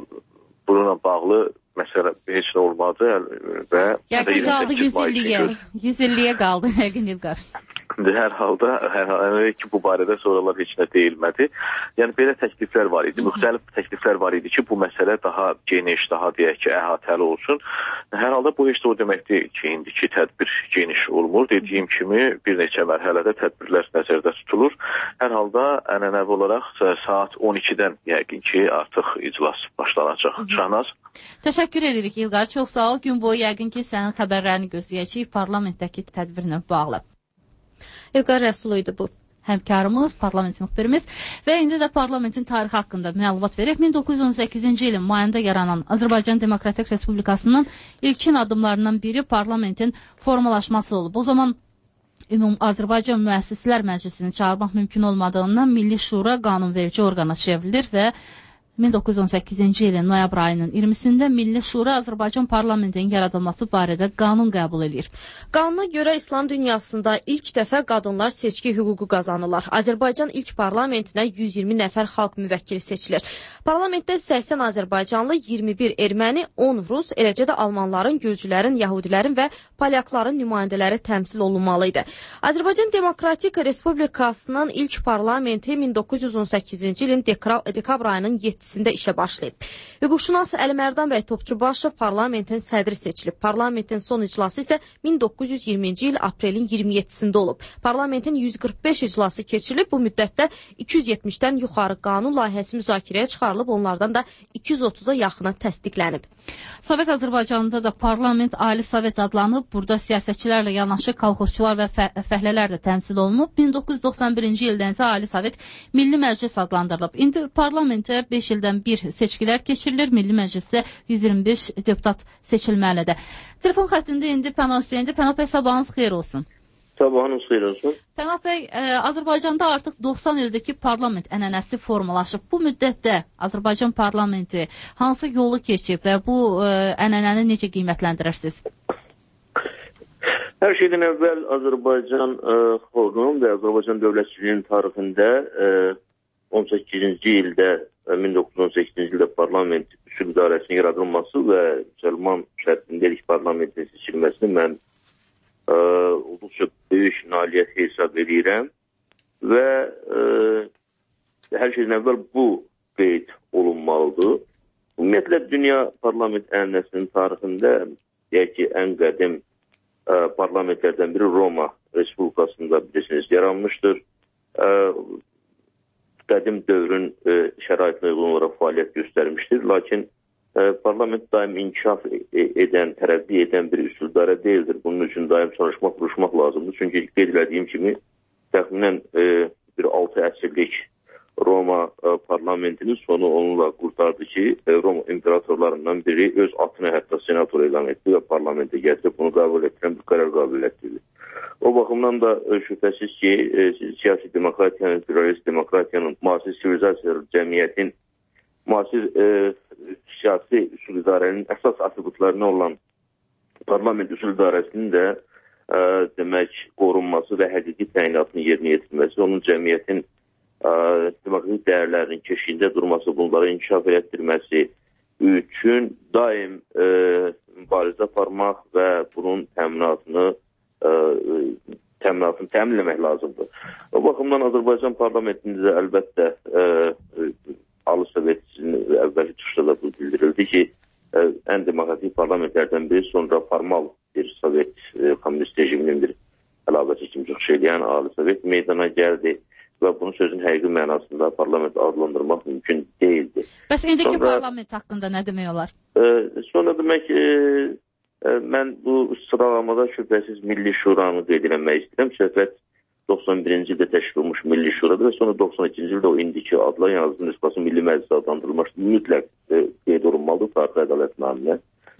bununla bağlı məsələ heç nə olmadı və Yəqin qaldı yüz illiyə. yüz illiyə qaldı Yəqin İlqar. Hər halda, hər halda ki, bu barədə sonralar heç nə deyilmədi. Yəni, belə təkliflər var idi. Müxtəlif təkliflər var idi ki, bu məsələ daha geniş, daha deyək ki, əhatəli olsun. Hər halda bu heç də o demək deyil ki, indiki tədbir geniş olmur. Dediyim kimi, bir neçə mərhələdə tədbirlər nəzərdə tutulur. Hər halda ənənəvi olaraq saat on ikidən yəqin ki, artıq iclas başlanacaq. Şahnaz? Təşəkkür edirik İlqar. Çox sağ ol. Gün boyu yəqin ki, sənin xəbərlərini gözləyəcəyik parlamentdəki tədbirlə bağlı. İlqar Rəsul idi bu. Həmkarımız, parlament müxbirimiz və indi də parlamentin tarixi haqqında məlumat verək. min doqquz yüz on səkkizinci ilin mayında yaranan Azərbaycan Demokratik Respublikasının ilkin addımlarından biri parlamentin formalaşması olub. O zaman Ümum Azərbaycan Müəssislər Məclisini çağırmaq mümkün olmadığından Milli Şura qanunverici orqana çevrilir və min doqquz yüz on səkkizinci ilin noyabr ayının iyirmisində Milli Şura Azərbaycan parlamentinin yaradılması barədə qanun qəbul edir. Qanuna görə İslam dünyasında ilk dəfə qadınlar seçki hüququ qazanırlar. Azərbaycan ilk parlamentinə yüz iyirmi nəfər xalq müvəkkili seçilir. Parlamentdə səksən Azərbaycanlı, iyirmi bir erməni, on rus, eləcə də almanların, gürcülərin, yahudilərin və polyakların nümayəndələri təmsil olunmalı idi. Azərbaycan Demokratik Respublikasının ilk parlamenti min doqquz yüz on səkkizinci ilin dekabr ayının yeddisində işə başlayıb. Hüquqşünas Əlimərdan bəy Topçubaşov parlamentin sədri seçilib. Parlamentin son iclası isə min doqquz yüz iyirminci il aprelin iyirmi yeddisində olub. Parlamentin yüz qırx beş iclası keçirilib. Bu müddətdə iki yüz yetmişdən yuxarı qanun layihəsi müzakirəyə çıxarılıb. Onlardan da iki yüz otuz'a yaxına təsdiqlənib. Sovet Azərbaycanında da parlament Ali Sovet adlanıb. Burada siyasətçilərlə yanaşı kolxozçular və fə fəhlələr də təmsil olunub. min doqquz yüz doxsan birinci ildən isə Ali Sovet Milli Məclis adlandırılıb. İndi parlamentə beş ildən bir seçkilər keçirilir. Milli Məclisdə yüz iyirmi beş deputat seçilməlidir. Telefon xəttində indi Pənah Hüseyndir. Pənah bəy, sabahınız xeyir olsun. Sabahınız xeyir olsun. Pənah bəy, e, Azərbaycanda artıq doxsan ildəki parlament ənənəsi formalaşıb. Bu müddətdə Azərbaycan parlamenti hansı yolu keçib və bu e, ənənəni necə qiymətləndirirsiniz? Hər şeydən əvvəl Azərbaycan e, xalqının və Azərbaycan dövlətçiliyinin tarixində e, on səkkizinci ildə, min doqquz yüz on səkkizinci ildə parlament üsul idarəsinin yaradılması və müsəlman şərtində ilk parlamentin seçilməsini mən ə, olduqca böyük nailiyyət hesab edirəm və ə, hər şeydən əvvəl bu qeyd olunmalıdır. Ümumiyyətlə, dünya parlament ənənəsinin tarixində deyək ki, ən qədim ə, parlamentlərdən biri Roma Respublikasında bilirsiniz, yaranmışdır. Ə, qədim dövrün e, şəraitinə uyğun olaraq fəaliyyət göstərmişdir. Lakin e, parlament daim inkişaf edən, tərəqqi edən bir üsuldarə deyildir. Bunun üçün daim çalışmaq, vuruşmaq lazımdır. Çünki qeyd edədiyim kimi təxminən e, bir altı əsrlik Roma e, parlamentinin sonu onunla qurtardı ki, e, Roma imperatorlarından biri öz atını hətta senator elan etdi və parlamentə gətirib bunu qəbul etdirən bir qərar qəbul etdirdi. O baxımdan da şübhəsiz ki, e, siyasi demokratiyanın, pluralist demokratiyanın, müasir sivilizasiya cəmiyyətin, müasir e, siyasi üsul idarənin əsas atributlarına olan parlament üsul idarəsinin də e, demək qorunması və həqiqi təyinatını yerinə yetirməsi, onun cəmiyyətin e, demokratik dəyərlərinin keşiyində durması, bunları inkişaf etdirməsi üçün daim e, mübarizə aparmaq və bunun təminatını təminatını təminləmək lazımdır. O baxımdan Azərbaycan parlamentində də əlbəttə ə, Ali Sovetinin əvvəlki çıxışda da bu bildirildi ki, ə, ən demokratik parlamentlərdən biri, sonra formal bir Sovet ə, komünist rejiminin bir əlaqəsi kimi çıxış edən Ali Sovet meydana gəldi və bunun sözün həqiqi mənasında parlament adlandırmaq mümkün deyildi. Bəs indiki sonra, parlament haqqında nə demək olar? Ə, sonra demək, ə, Mən bu sıralamada şübhəsiz Milli Şuranı qeyd eləmək istəyirəm. Söhbət doxsan birinci ildə təşkil olunmuş Milli Şurada və sonra doxsan ikinci ildə o indiki adla yəni Azərbaycan Respublikası Milli Məclisi adlandırılmışdır. Mütləq qeyd olunmalıdır tarixi ədalətnaməyə.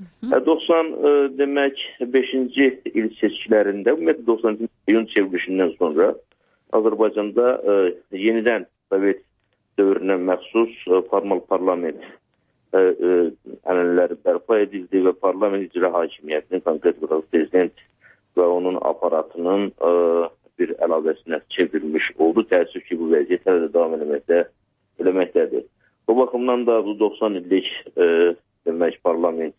doxsan demək beşinci il seçkilərində, ümumiyyətlə doxsan iyun çevrilişindən sonra Azərbaycanda ə, yenidən Sovet dövrünə məxsus ə, formal parlament ə, ə, ənənələri bərpa edildi və parlament icra hakimiyyətinin konkret olaraq prezident və onun aparatının ə, bir əlavəsinə çevrilmiş oldu. Təəssüf ki, bu vəziyyət hələ də davam eləməkdə, eləməkdədir. Bu baxımdan da bu doxsan illik ə, demək parlament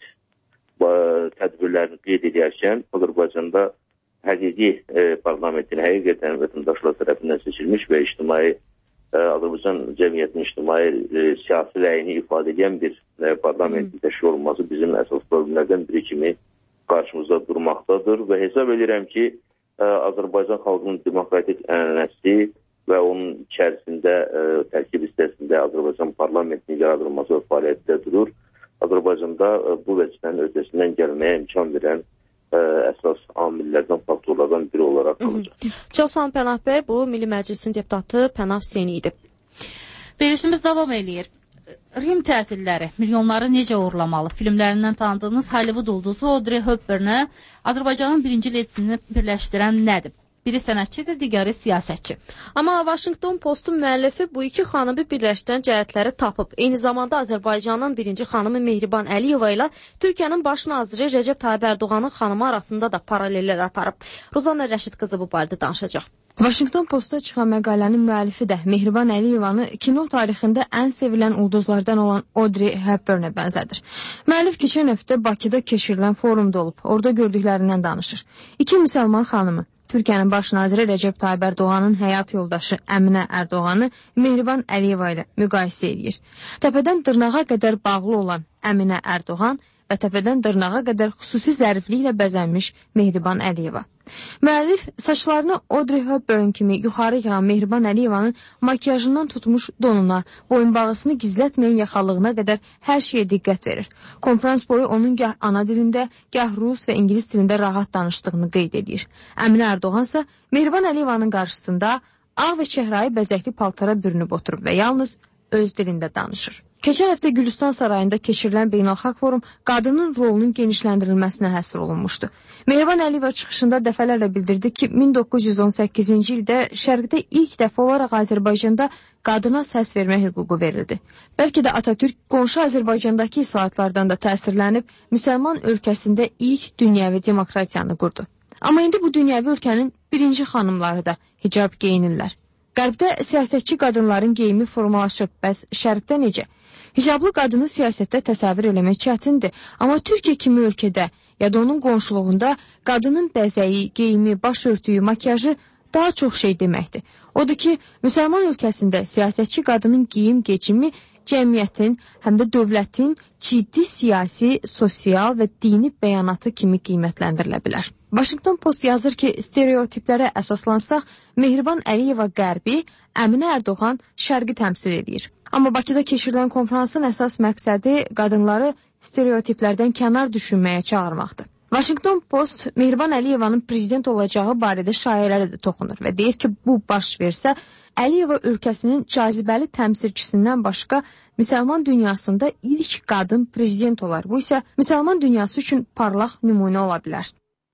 ə, tədbirlərini qeyd edərkən Azərbaycanda həqiqi e, parlamentin həqiqətən vətəndaşlar tərəfindən seçilmiş və ictimai, e, Azərbaycan cəmiyyətinin ictimai e, siyasi rəyini ifadə edən bir e, parlamentin təşkil olunması bizim əsas problemlərdən biri kimi qarşımızda durmaqdadır və hesab edirəm ki, e, Azərbaycan xalqının demokratik ənənəsi və onun içərisində e, tərkib hissəsində Azərbaycan parlamentinin yaradılması və fəaliyyətdə durur. Azərbaycanda e, bu vəzifənin öhdəsindən gəlməyə imkan verən əsas amillərdən, faktorlardan biri olaraq qalacaq. Çox sağ olun Pənah bəy, bu Milli Məclisin deputatı Pənah Hüseyni idi. Verilişimiz davam eləyir. Rim tətilləri milyonları necə uğurlamalı? Filmlərindən tanıdığınız Hollywood ulduzu Audrey Hepburn'ı Azərbaycanın birinci ledisini birləşdirən nədir? Biri sənətçidir, digəri siyasətçi. Amma Washington Postun müəllifi bu iki xanımı birləşdirən cəhətləri tapıb. Eyni zamanda Azərbaycanın birinci xanımı Mehriban Əliyeva ilə Türkiyənin baş naziri Recep Tayyip Erdoğanın xanımı arasında da paralellər aparıb. Rozana Rəşid qızı bu barədə danışacaq. Washington Postda çıxan məqalənin müəllifi də Mehriban Əliyevanı kino tarixində ən sevilən ulduzlardan olan Audrey Hepburn'a bənzədir. Müəllif keçən həftə Bakıda keçirilən forumda olub, orada gördüklərindən danışır. İki müsəlman xanımı, Türkiyənin baş naziri Recep Tayyip Erdoğanın həyat yoldaşı Əminə Erdoğanı Mehriban Əliyeva ilə müqayisə edir. Təpədən dırnağa qədər bağlı olan Əminə Erdoğan və təpədən dırnağa qədər xüsusi zərifliklə bəzənmiş Mehriban Əliyeva. Müəllif saçlarını Audrey Hepburn kimi yuxarı yığan Mehriban Əliyevanın makyajından tutmuş donuna, boyunbağısını gizlətməyən yaxalığına qədər hər şeyə diqqət verir. Konferans boyu onun gah ana dilində, gah rus və ingilis dilində rahat danışdığını qeyd edir. Əminə Erdoğan isə Mehriban Əliyevanın qarşısında ağ və çəhrayı bəzəkli paltara bürünüb oturub və yalnız öz dilində danışır. Keçən həftə Gülüstan sarayında keçirilən beynəlxalq forum qadının rolunun genişləndirilməsinə həsr olunmuşdu. Mehriban Əliyeva çıxışında dəfələrlə bildirdi ki, min doqquz yüz on səkkizinci ildə Şərqdə ilk dəfə olaraq Azərbaycanda qadına səs vermə hüququ verildi. Bəlkə də Atatürk qonşu Azərbaycandakı islahatlardan da təsirlənib müsəlman ölkəsində ilk dünyəvi demokratiyanı qurdu. Amma indi bu dünyəvi ölkənin birinci xanımları da hicab geyinirlər. Qərbdə siyasətçi qadınların geyimi formalaşıb, bəs Şərqdə necə? Hicablı qadını siyasətdə təsəvvür eləmək çətindir, amma Türkiyə kimi ölkədə ya da onun qonşuluğunda qadının bəzəyi, geyimi, baş örtüyü, makyajı daha çox şey deməkdir. Odur ki, müsəlman ölkəsində siyasətçi qadının geyim geçimi cəmiyyətin, həm də dövlətin ciddi siyasi, sosial və dini bəyanatı kimi qiymətləndirilə bilər. Washington Post yazır ki, stereotiplərə əsaslansaq, Mehriban Əliyeva qərbi, Əminə Erdoğan şərqi təmsil edir. Amma Bakıda keçirilən konferansın əsas məqsədi qadınları stereotiplərdən kənar düşünməyə çağırmaqdır. Washington Post Mehriban Əliyevanın prezident olacağı barədə şayələrə də toxunur və deyir ki, bu baş versə, Əliyeva ölkəsinin cazibəli təmsilçisindən başqa müsəlman dünyasında ilk qadın prezident olar. Bu isə müsəlman dünyası üçün parlaq nümunə ola bilər.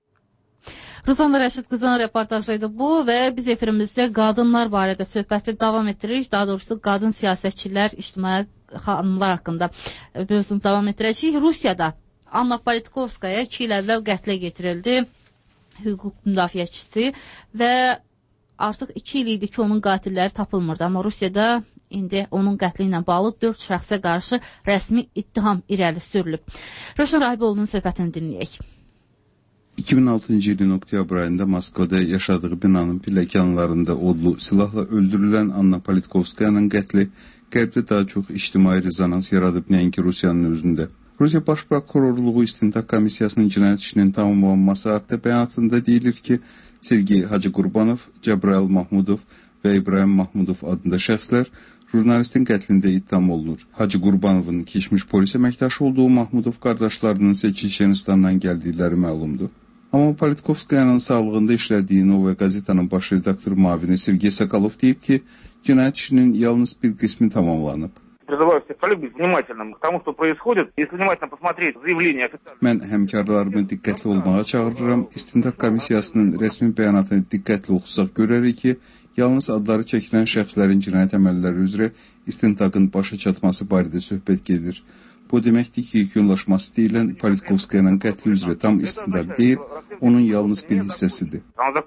Rozana Rəşid qızının reportajıydı bu və biz efirimizdə qadınlar barədə söhbəti davam etdiririk. Daha doğrusu qadın siyasətçilər, ictimai xanımlar haqqında mövzunu davam etdirəcəyik. Rusiyada Anna Politkovskaya iki il əvvəl qətlə getirildi, hüquq müdafiəçisi və artıq iki il idi ki, onun qatilləri tapılmırdı. Amma Rusiyada indi onun qətli ilə bağlı dörd şəxsə qarşı rəsmi ittiham irəli sürülüb. Rövşən Rahiboğlu'nun söhbətini dinləyək. iki min altıncı ilin oktyabr ayında Moskvada yaşadığı binanın pilləkənlərində odlu silahla öldürülən Anna Politkovskayanın qətli qərbdə daha çox ictimai rezonans yaradıb nəinki Rusiyanın özündə. Rusiya Baş Prokurorluğu İstintaq Komissiyasının cinayət işinin tamamlanması haqqında bəyanatında deyilir ki, Sergey Hacı Qurbanov, Cəbrayıl Mahmudov və İbrahim Mahmudov adında şəxslər Jurnalistin qətlində ittiham olunur. Hacı Qurbanovun keçmiş polis əməkdaşı olduğu Mahmudov qardaşlarının isə Çeçenistandan gəldikləri məlumdur. Amma Politkovskayanın sağlığında işlədiyi Novaya Gazetanın baş redaktoru müavini Sergey Sokolov deyib ki, cinayət işinin yalnız bir qismi tamamlanıb. Призываю всех коллег быть внимательным к тому, что происходит. Если внимательно посмотреть заявление официального... Mən həmkarlarımı diqqətli olmağa çağırıram. İstintaq komissiyasının rəsmi bəyanatını diqqətli oxusaq görərik ki, yalnız adları çəkilən şəxslərin cinayət əməlləri üzrə istintaqın başa çatması barədə söhbət gedir. Bu deməkdir ki, yekunlaşması deyilən Politkovskayanın qətli üzrə tam istintaq deyil, onun yalnız bir hissəsidir.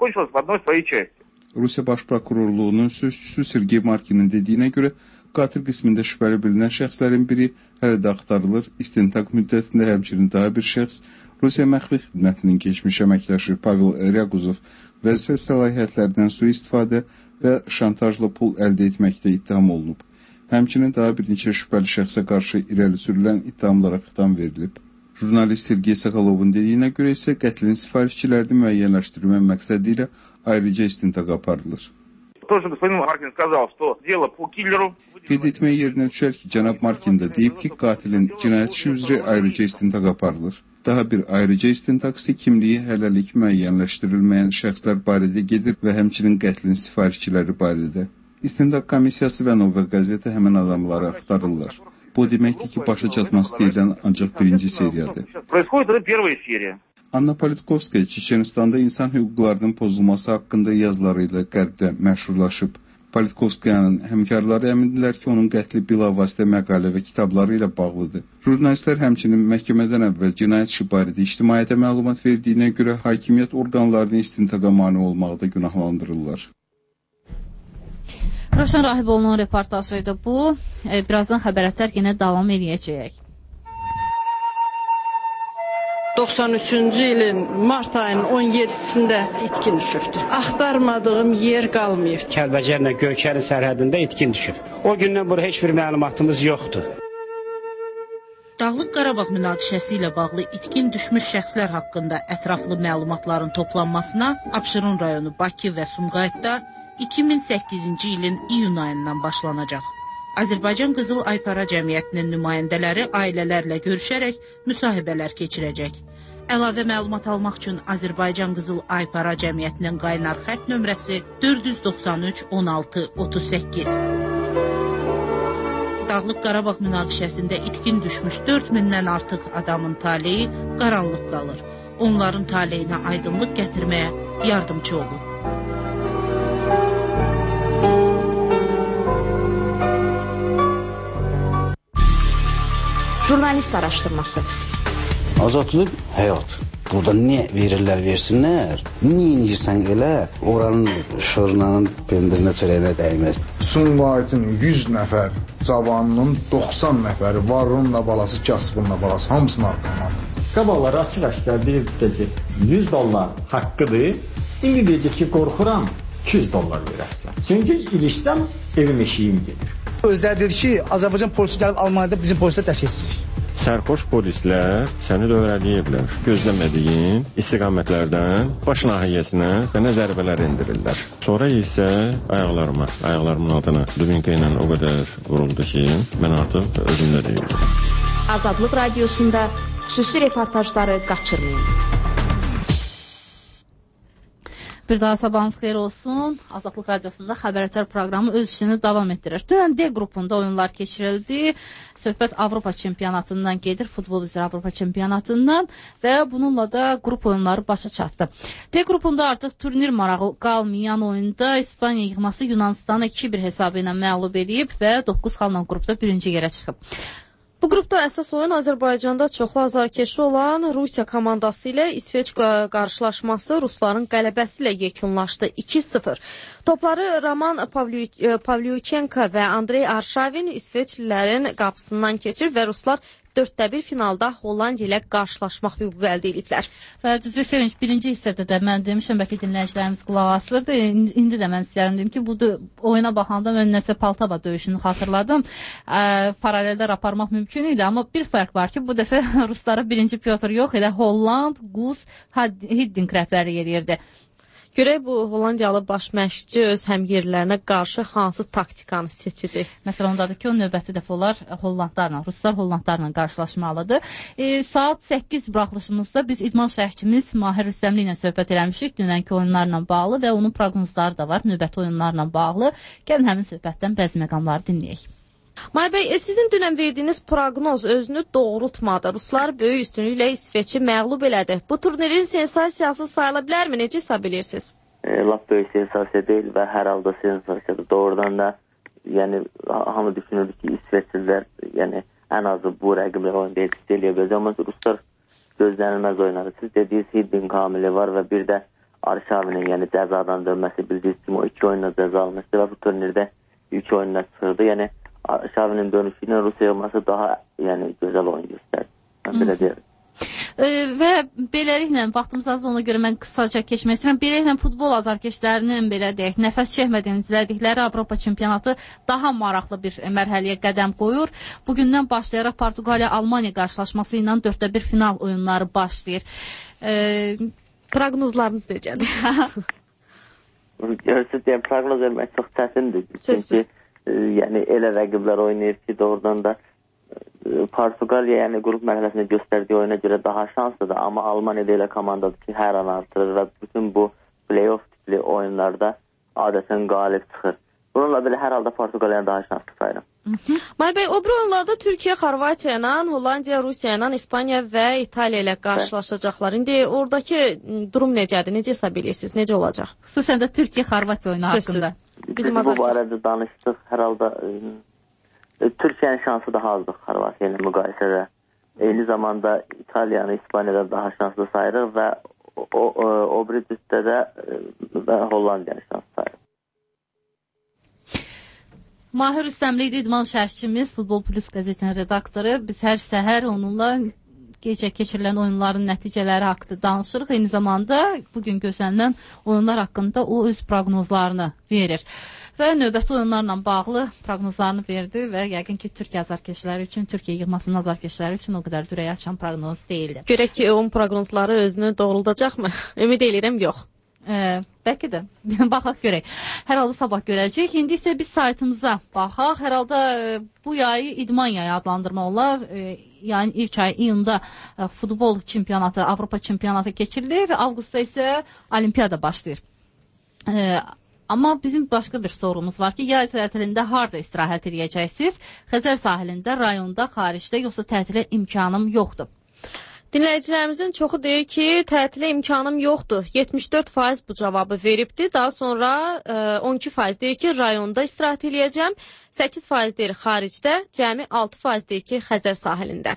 Rusiya Baş Prokurorluğunun sözçüsü Sergey Markinin dediyinə görə, qatil qismində şübhəli bilinən şəxslərin biri hələ də axtarılır. İstintaq müddətində həmçinin daha bir şəxs Rusiya Məxfi Xidmətinin keçmiş əməkdaşı Pavel Ryaguzov vəzifə səlahiyyətlərindən sui-istifadə və şantajla pul əldə etməkdə ittiham olunub. Həmçinin daha bir neçə şübhəli şəxsə qarşı irəli sürülən ittihamlara xitam verilib. Jurnalist Sergey Sokolovun dediyinə görə isə qətlin sifarişçilərini müəyyənləşdirmə məqsədi ilə ayrıca istintaq aparılır. Qeyd etməyə yerinə düşər ki, cənab Markin də deyib ki, qatilin cinayət işi üzrə ayrıca istintaq aparılır. Daha bir ayrıca istintaq isə kimliyi hələlik müəyyənləşdirilməyən şəxslər barədə gedir və həmçinin qətlin sifarişçiləri barədə. İstintaq komissiyası və Novaya Gazeta həmin adamları axtarırlar. Bu deməkdir ki, başa çatması deyilən ancaq birinci seriyadır. Anna Politkovskaya Çeçenistanda insan hüquqlarının pozulması haqqında yazılarıyla qərbdə məşhurlaşıb. Politkovskayanın həmkarları əmindirlər ki, onun qətli bilavasitə məqalə və kitabları ilə bağlıdır. Jurnalistlər həmçinin məhkəmədən əvvəl cinayət işi barədə ictimaiyyətə məlumat verdiyinə görə hakimiyyət orqanlarını istintaqa mane olmaqda günahlandırırlar. Rövşən Rahiboğlu'nun reportajıydı bu. E, birazdan xəbərətlər yenə davam edəcək. doxsan üçüncü ilin mart ayının on yeddisində itkin düşübdür. Axtarmadığım yer qalmayıb. Kəlbəcərlə Göyçərin sərhədində itkin düşüb. O gündən bura heç bir məlumatımız yoxdur. Dağlıq Qarabağ münaqişəsi ilə bağlı itkin düşmüş şəxslər haqqında ətraflı məlumatların toplanmasına Abşeron rayonu Bakı və Sumqayıtda iki min səkkizinci ilin iyun ayından başlanacaq. Azərbaycan Qızıl Aypara Cəmiyyətinin nümayəndələri ailələrlə görüşərək müsahibələr keçirəcək. Əlavə məlumat almaq üçün Azərbaycan Qızıl Aypara Cəmiyyətinin qaynar xətt nömrəsi dörd yüz doxsan üç on altı otuz səkkiz. Dağlıq Qarabağ münaqişəsində itkin düşmüş dörd mindən artıq adamın taleyi qaranlıq qalır. Onların taleyinə aydınlıq gətirməyə yardımcı olun. Jurnalist araşdırması. Azadlıq həyat. Burada nə verirlər, versinlər. Niyə inirsən elə, oranın şırnanın pendizinə çörəyinə dəyməz. Sumqayıtın yüz nəfər cavanının doxsan nəfəri varunla balası, kasbınla balası, hamısını arqamandır. Qabaqları açıq-aşkar deyirdisə ki, yüz dollar haqqıdır. İndi deyəcək ki, qorxuram, iki yüz dollar verəsən. Çünki ilişsəm, evim eşiyim gedir. Özləri dedi ki, Azərbaycan polisi gəlib Almaniyada bizim polislər dəstəksizlik. Sərxoş polislər səni dövrələyiblər. Gözləmədiyin istiqamətlərdən baş nahiyəsinə sənə zərbələr endirirlər. Sonra isə ayaqlarıma, ayaqlarımın altına dubinka ilə o qədər vuruldu ki, mən artıq özümdə deyildim. Azadlıq Radiosunda xüsusi reportajları qaçırmayın. Bir daha sabahınız xeyir olsun. Azadlıq Radiosunda xəbərətər proqramı öz işini davam etdirir. Dünən D qrupunda oyunlar keçirildi. Söhbət Avropa çempionatından gedir, futbol üzrə Avropa çempionatından və bununla da qrup oyunları başa çatdı. D qrupunda artıq turnir marağı qalmayan oyunda İspaniya yığması Yunanistanı iki bir hesabı ilə məğlub edib və doqquz xalla qrupda birinci yerə çıxıb. Bu qrupda əsas oyun Azərbaycanda çoxlu azarkeşi olan Rusiya komandası ilə İsveç qarşılaşması Rusların qələbəsi ilə yekunlaşdı iki sıfır. Topları Roman Pavlyuchenko və Andrey Arşavin İsveçlilərin qapısından keçir və Ruslar dörddə bir finalda Hollandiya ilə qarşılaşmaq hüququ əldə ediblər. Və düzü sevinç birinci hissədə də mən demişəm, bəlkə dinləyicilərimiz qulaq asırdı. İndi də mən istəyirəm ki, bu oyuna baxanda mən nəsə Poltava döyüşünü xatırladım. E, paralellər aparmaq mümkün idi, amma bir fərq var ki, bu dəfə Ruslara birinci Pyotr yox, elə Holland, Gus, Hiddink rəhbəri yeriyirdi. Görək bu Hollandiyalı baş məşqçi öz həmyerlilərinə qarşı hansı taktikanı seçəcək? Məsələn, ondadır ki, o növbəti dəfə onlar Hollandlarla, Ruslar Hollandlarla qarşılaşmalıdır. E, saat səkkiz buraxılışımızda biz idman şərhçimiz Mahir Rüstəmli ilə söhbət eləmişik dünənki oyunlarla bağlı və onun proqnozları da var növbəti oyunlarla bağlı. Gəlin həmin söhbətdən bəzi məqamları dinləyək. Mahir bəy, sizin dünən verdiyiniz proqnoz özünü doğrultmadı. Ruslar böyük üstünlüklə İsveçi məğlub elədi. Bu turnirin sensasiyası sayıla bilərmi? Necə hesab edirsiniz? E, lap böyük sensasiya deyil və hər halda sensasiyadır. Doğrudan da yəni hamı düşünürdü ki, İsveçlilər yəni ən azı bu rəqiblə oyunda etkisi eləyə biləcək. Amma Ruslar gözlənilməz oynadı. Siz dediyiniz Hiddin Kamili var və bir də Arşavinin yəni cəzadan dönməsi bildiyiniz kimi o iki oyunla cəza almışdı və bu turnirdə üç oyunla çıxırdı. Yəni Arşavinin dönüşü ilə Rusiya olması daha yəni gözəl oyun göstərdi. Mən belə deyirəm. E, və beləliklə, vaxtımız az ona görə mən qısaca keçmək istəyirəm. Beləliklə, futbol azarkeşlərinin belə deyək, nəfəs çəkmədən izlədikləri Avropa çempionatı daha maraqlı bir mərhələyə qədəm qoyur. Bugündən başlayaraq Portuqaliya-Almaniya qarşılaşması ilə dörddə bir final oyunları başlayır. E, Proqnozlarınız necədir? Görürsünüz, yəni proqnoz vermək çox çətindir. Çünki e, yəni elə rəqiblər oynayır ki, doğrudan da e, Portuqaliya yəni qrup mərhələsində göstərdiyi oyuna görə daha şanslıdır, amma Almaniya da elə komandadır ki, hər an artırır və bütün bu play-off tipli oyunlarda adətən qalib çıxır. Bununla belə hər halda Portuqaliyanı daha şanslı sayıram. Mahir bəy, o bir oyunlarda Türkiyə, Xorvatiya ilə, Hollandiya, Rusiya ilə, İspaniya və İtaliya ilə qarşılaşacaqlar. İndi oradakı durum necədir? Necə hesab edirsiniz? Necə olacaq? Xüsusən də Türkiyə, Xorvatiya oyunu haqqında. Bizim bu barədə danışdıq. Hər halda e, Türkiyənin şansı daha azdır Xorvatiya ilə müqayisədə. Eyni zamanda İtaliyanı, İspaniyadan daha şanslı sayırıq və o, o, o bir cüzdə də e, Hollandiyanı şanslı sayırıq. Mahir Rüstəmli idi idman şərhçimiz, Futbol Plus qəzetinin redaktoru. Biz hər səhər onunla gecə keçirilən oyunların nəticələri haqqında danışırıq. Eyni zamanda bugün gözlənilən oyunlar haqqında o öz proqnozlarını verir. Və növbəti oyunlarla bağlı proqnozlarını verdi və yəqin ki, Türkiyə azarkeşləri üçün, Türkiyə yığmasının azarkeşləri üçün o qədər ürək açan proqnoz deyildi. Görək ki, onun proqnozları özünü doğruldacaqmı? Ümid edirəm, yox. Ee, bəlkə də baxaq görək. Hər halda sabah görəcək. İndi isə biz saytımıza baxaq. Hər halda e, bu yayı idman yayı adlandırma olar. E, yəni ilk ay iyunda e, futbol çempionatı, Avropa çempionatı keçirilir. Avqustda isə olimpiyada başlayır. E, amma bizim başqa bir sorumuz var ki, yay tətilində harda istirahət edəcəksiniz? Xəzər sahilində, rayonda, xaricdə, yoxsa tətilə imkanım yoxdur? Dinləyicilərimizin çoxu deyir ki, tətilə imkanım yoxdur. yetmiş dörd faiz bu cavabı veribdi. Daha sonra e, on iki faiz deyir ki, rayonda istirahət edəcəm. səkkiz faiz deyir xaricdə, cəmi altı faiz deyir ki, Xəzər sahilində.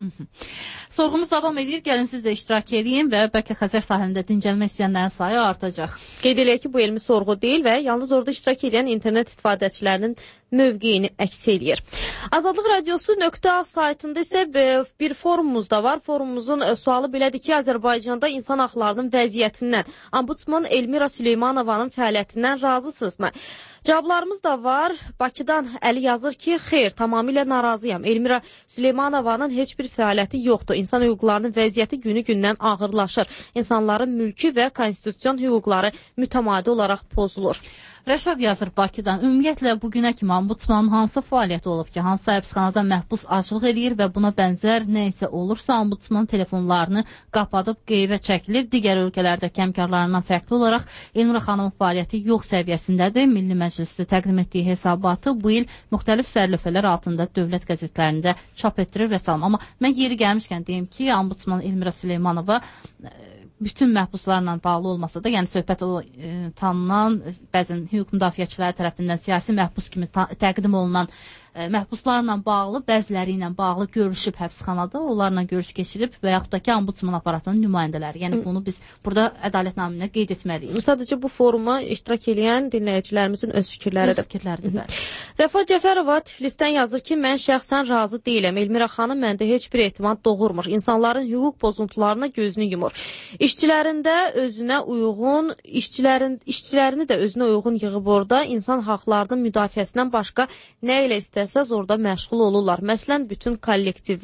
Sorğumuz davam edir. Gəlin siz də iştirak edin və bəlkə Xəzər sahilində dincəlmək istəyənlərin sayı artacaq. Qeyd eləyək ki, bu elmi sorğu deyil və yalnız orada iştirak edən internet istifadəçilərinin mövqeyini əks eləyir. Azadlıq Radiosu nöqtə az saytında isə bir forumumuz da var. Forumumuzun sualı belədir ki, Azərbaycanda insan haqlarının vəziyyətindən, Ombudsman Elmira Süleymanovanın fəaliyyətindən razısınızmı? Cavablarımız da var. Bakıdan Əli yazır ki, xeyr, tamamilə narazıyam. Elmira Süleymanovanın heç bir fəaliyyəti yoxdur. İnsan hüquqlarının vəziyyəti günü-gündən ağırlaşır. İnsanların mülki və konstitusiyon hüquqları mütəmadi olaraq pozulur. Rəşad yazır Bakıdan. Ümumiyyətlə, bugünə kimi Ombudsmanın hansı fəaliyyəti olub ki, hansı həbsxanada məhbus aclıq edir və buna bənzər nə isə olursa, Ombudsman telefonlarını qapadıb qeybə çəkilir. Digər ölkələrdə kəmkarlarından fərqli olaraq Elmira xanımın fəaliyyəti yox səviyyəsindədir. Milli Məclisdə təqdim etdiyi hesabatı bu il müxtəlif sərlövhələr altında dövlət qəzetlərində çap etdirir və salam. Amma mən yeri gəlmişkən deyim ki, Ombudsman Elmira Süleymanova bütün məhbuslarla bağlı olmasa da, yəni söhbət o e, tanınan, bəzən hüquq müdafiəçiləri tərəfindən siyasi məhbus kimi təqdim olunan e, məhbuslarla bağlı, bəziləri ilə bağlı görüşüb həbsxanada, onlarla görüş keçirib və yaxud da ki, Ombudsman aparatının nümayəndələri. Yəni bunu biz burada ədalət naminə qeyd etməliyik. Sadəcə bu foruma iştirak edən dinləyicilərimizin öz fikirləridir. Öz fikirləridir, bəli. Vəfa Cəfərova Tiflisdən yazır ki, mən şəxsən razı deyiləm. Elmira xanım məndə heç bir etimad doğurmur. İnsanların hüquq pozuntularına gözünü yumur. İşçilərində özünə uyğun, işçilərin, işçilərini də özünə uyğun yığıb orada insan haqlarının müdafiəsindən başqa nə ilə istəsəz orada məşğul olurlar. Məsələn, bütün kollektivlə.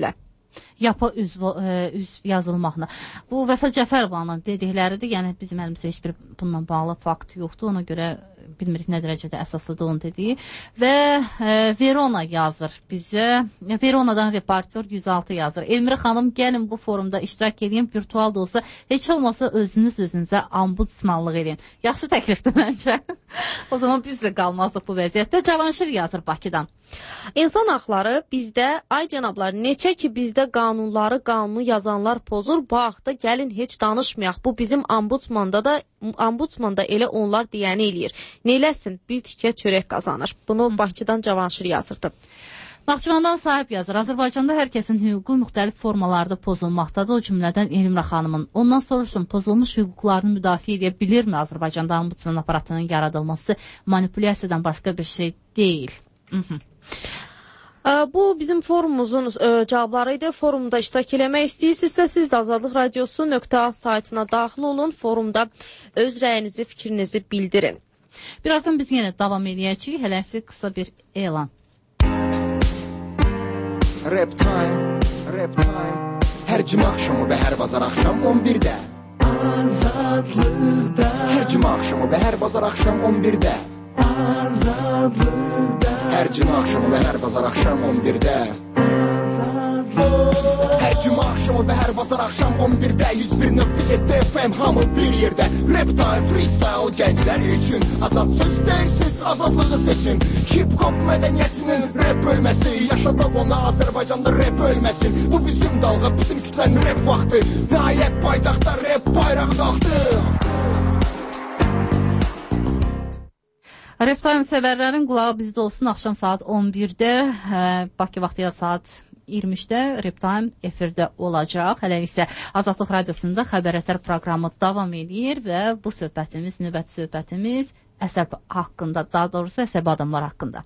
yapı üz, üz yazılmaqla. Bu Vəfa Cəfərovanın dedikləridir. Yəni bizim əlimizdə heç bir bununla bağlı fakt yoxdur. Ona görə bilmirik nə dərəcədə əsaslıdır onun dediyi. Və e, Verona yazır bizə. Veronadan reportyor yüz altı yazır. Elmira xanım, gəlin bu forumda iştirak edin. Virtual da olsa, heç olmasa özünüz özünüzə ombudsmanlıq edin. Yaxşı təklifdir məncə. O zaman biz də qalmazdıq bu vəziyyətdə. Cavanşir yazır Bakıdan. İnsan haqları bizdə, ay cənablar, neçə ki bizdə qanunları, qanunu yazanlar pozur, bu haqda gəlin heç danışmayaq. Bu bizim ombudsmanda da, ombudsmanda elə onlar deyəni eləyir. Neyləsin? Bir tikə çörək qazanır. Bunu Bakıdan Cavanşir yazırdı. Naxçıvandan sahib yazır. Azərbaycanda hər kəsin hüququ müxtəlif formalarda pozulmaqdadır. O cümlədən Elmira xanımın. Ondan soruşun, pozulmuş hüquqlarını müdafiə edə bilirmi Azərbaycanda ombudsman aparatının yaradılması manipulyasiyadan başqa bir şey deyil. Mhm. Bu bizim forumumuzun cavabları idi. Forumda iştirak eləmək istəyirsinizsə, siz də azadlıq radiosu nöqtə az saytına daxil olun. Forumda öz rəyinizi, fikrinizi bildirin. Birazdan biz yenə davam edəcəyik. Hələsi qısa bir elan. Rap time, rap time. Hər cümə axşamı və hər bazar axşam on birdə. Azadlıqda. Hər cümə axşamı və hər bazar axşam on birdə. Azadlıqda. Hər cümə axşamı və hər bazar axşam on birdə. Hər cümə axşamı və hər bazar axşam on birdə yüz bir nöqtə yeddi F M hamı bir yerdə. Rap time, freestyle gənclər üçün. Azad söz deyirsiz, azadlığı seçin. Hip-hop mədəniyyətinin rap bölməsi. Yaşadaq ona Azərbaycanda rap ölməsin. Bu bizim dalğa, bizim kütlənin rap vaxtı. Nəhayət paytaxtda rap bayraq qalxdı. Rap Time sevərlərin qulağı bizdə olsun. Axşam saat on birdə, Bakı vaxtı ilə saat iyirmi üçdə Rap Time efirdə olacaq. Hələlik isə Azadlıq Radiosunda xəbər əsər proqramı davam edir və bu söhbətimiz, növbəti söhbətimiz əsəb haqqında, daha doğrusu əsəbi adamlar haqqında.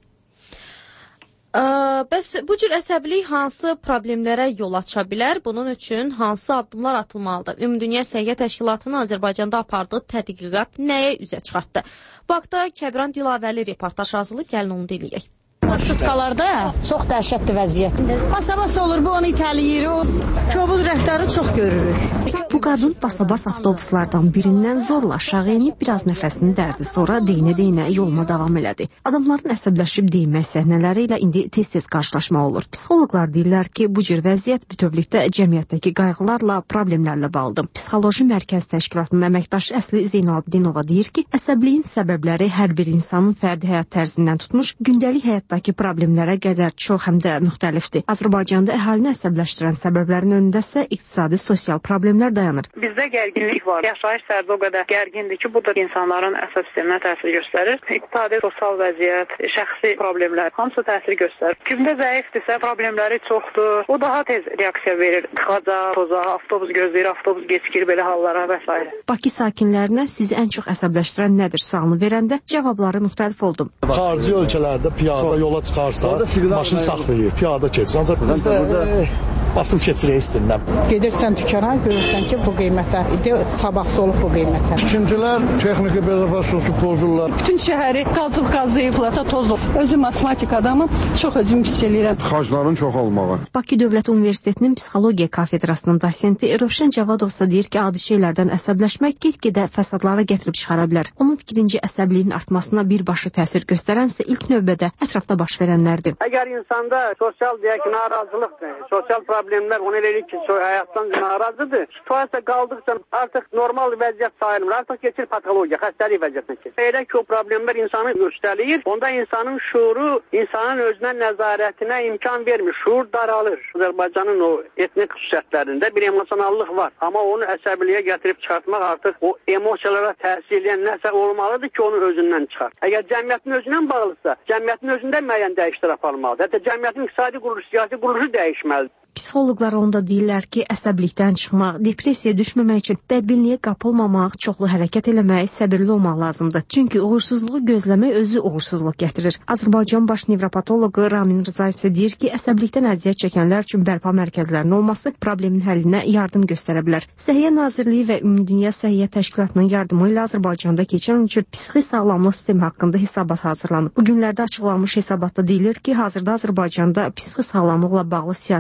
Ə, bəs bu cür əsəbilik hansı problemlərə yol aça bilər? Bunun üçün hansı addımlar atılmalıdır? Ümumdünya Səhiyyə Təşkilatının Azərbaycanda apardığı tədqiqat nəyə üzə çıxartdı? Bu haqda Kəbran Dilavəli reportaj hazırlayıb, gəlin onu dinləyək. Marşrutkalarda çox dəhşətli vəziyyət. Basabas olur, bu onu itələyir, o kobud rəftarı çox görürük. Bu qadın basabas avtobuslardan birindən zorla aşağı enib biraz nəfəsini dərdi, sonra deyinə-deyinə yoluna davam elədi. Adamların əsəbləşib deyinmək səhnələri ilə indi tez-tez qarşılaşma olur. Psixoloqlar deyirlər ki, bu cür vəziyyət bütövlükdə cəmiyyətdəki qayğılarla, problemlərlə bağlıdır. Psixoloji Mərkəz Təşkilatının əməkdaşı Əsli Zeynalabdinova deyir ki, əsəbliyin səbəbləri hər bir insanın fərdi həyat tərzindən tutmuş, gündəlik həyatda ki, problemlərə qədər çox həm də müxtəlifdir. Azərbaycanda əhalini əsəbləşdirən səbəblərin önündə isə iqtisadi, sosial problemlər dayanır. Bizdə gərginlik var. Yaşayış tərzi o qədər gərgindir ki, bu da insanların əsəb sisteminə təsir göstərir. İqtisadi, sosial vəziyyət, şəxsi problemlər hamısı təsir göstərir. Kimdə zəifdirsə, problemləri çoxdur. O daha tez reaksiya verir. Tıxaca, toza, avtobus gözləyir, avtobus gecikir, belə hallara və s. Bakı sakinlərinə sizi ən çox əsəbləşdirən nədir sualını verəndə cavabları müxtəlif oldu. Xarici ölkələrdə piyada yola çıxarsa, maşın saxlayır, piyada keçir. Ancaq bizdə e, basım keçirir istindən. Gedirsən dükana, görürsən ki, bu qiymətlər idi, sabahsı olub bu qiymətlər. Tikintilər, texniki bezopasiyası pozurlar. Bütün şəhəri qazıb qazıyıblar da toz olur. Özüm asmatik adamım, çox özüm hiss edirəm. Xarcların çox olmağı. Bakı Dövlət Universitetinin Psixologiya kafedrasının dosenti Rövşən Cavadovsa deyir ki, adi şeylərdən əsəbləşmək get-gedə fəsadlara gətirib çıxara bilər. Onun fikrincə əsəbliyin artmasına birbaşa təsir göstərənsə ilk növbədə ətrafda baş verənlərdir. Əgər insanda sosial deyək ki, narazılıqdır, sosial problemlər onu eləlir ki, həyatdan narazıdır. Situasiya qaldıqca artıq normal vəziyyət sayılmır. Artıq keçir patologiya, xəstəlik vəziyyətinə keçir. Elə ki, o problemlər insanı göstərir. Onda insanın şuuru, insanın özünə nəzarətinə imkan vermir. Şuur daralır. Azərbaycanın o etnik xüsusiyyətlərində bir emosionallıq var. Amma onu əsəbiliyə gətirib çıxartmaq artıq o emosiyalara təsir edən nəsə olmalıdır ki, onu özündən çıxart. Əgər cəmiyyətin özündən bağlısa, cəmiyyətin özündə müəyyən dəyişikliklər aparılmalıdır. Hətta cəmiyyətin iqtisadi quruluş, siyasi quruluşu dəyişməlidir. Psixoloqlar onda deyirlər ki, əsəblikdən çıxmaq, depressiyaya düşməmək üçün bədbinliyə qapılmamaq, çoxlu hərəkət eləmək, səbirli olmaq lazımdır. Çünki uğursuzluğu gözləmək özü uğursuzluq gətirir. Azərbaycan baş nevropatoloqu Ramin Rzayev isə deyir ki, əsəblikdən əziyyət çəkənlər üçün bərpa mərkəzlərinin olması problemin həllinə yardım göstərə bilər. Səhiyyə Nazirliyi və Ümumdünya Səhiyyə Təşkilatının yardımı ilə Azərbaycanda keçən üçün psixi sağlamlıq sistemi haqqında hesabat hazırlanıb. Bu günlərdə açıqlanmış hesabatda deyilir ki, hazırda Azərbaycanda psixi sağlamlıqla bağlı siyasət həyata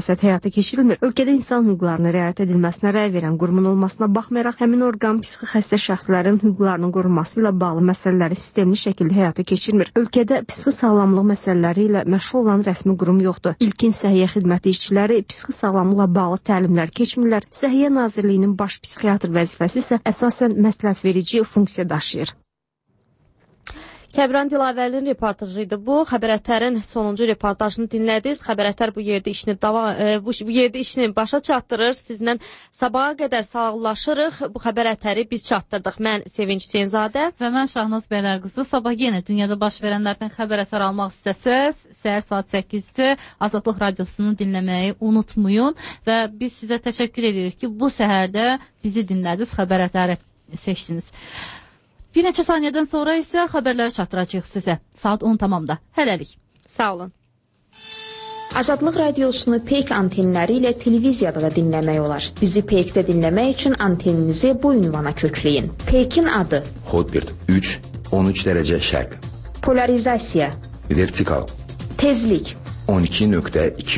həyata keçirilmir. Ölkədə insan hüquqlarına riayət edilməsinə rəy verən qurumun olmasına baxmayaraq, həmin orqan psixi xəstə şəxslərin hüquqlarının qorunması ilə bağlı məsələləri sistemli şəkildə həyata keçirmir. Ölkədə psixi sağlamlıq məsələləri ilə məşğul olan rəsmi qurum yoxdur. İlkin səhiyyə xidməti işçiləri psixi sağlamlıqla bağlı təlimlər keçmirlər. Səhiyyə Nazirliyinin baş psixiatr vəzifəsi isə əsasən məsləhət verici funksiya daşıyır. Kəbran Dilavərlinin reportajı idi bu. Xəbərətərin sonuncu reportajını dinlədiniz. Xəbərətər bu yerdə işini dava, e, bu, bu yerdə işini başa çatdırır. Sizlə sabaha qədər sağollaşırıq. Bu xəbərətəri biz çatdırdıq. Mən Sevinç Hüseynzadə və mən Şahnaz Bəylərqızı. Sabah yenə dünyada baş verənlərdən xəbərətər almaq istəsəz, səhər saat səkkizdə Azadlıq Radiosunu dinləməyi unutmayın və biz sizə təşəkkür edirik ki, bu səhərdə bizi dinlədiniz, xəbərətəri seçdiniz. Bir neçə saniyədən sonra isə xəbərləri çatdıracağıq sizə. Saat on tamamda. Hələlik. Sağ olun. Azadlıq Radiosunu Peyk antenləri ilə televiziyada da dinləmək olar. Bizi Peykdə dinləmək üçün anteninizi bu ünvana kökləyin. Peykin adı Hotbird üç on üç dərəcə şərq. Polarizasiya Vertikal Tezlik on iki nöqtə iki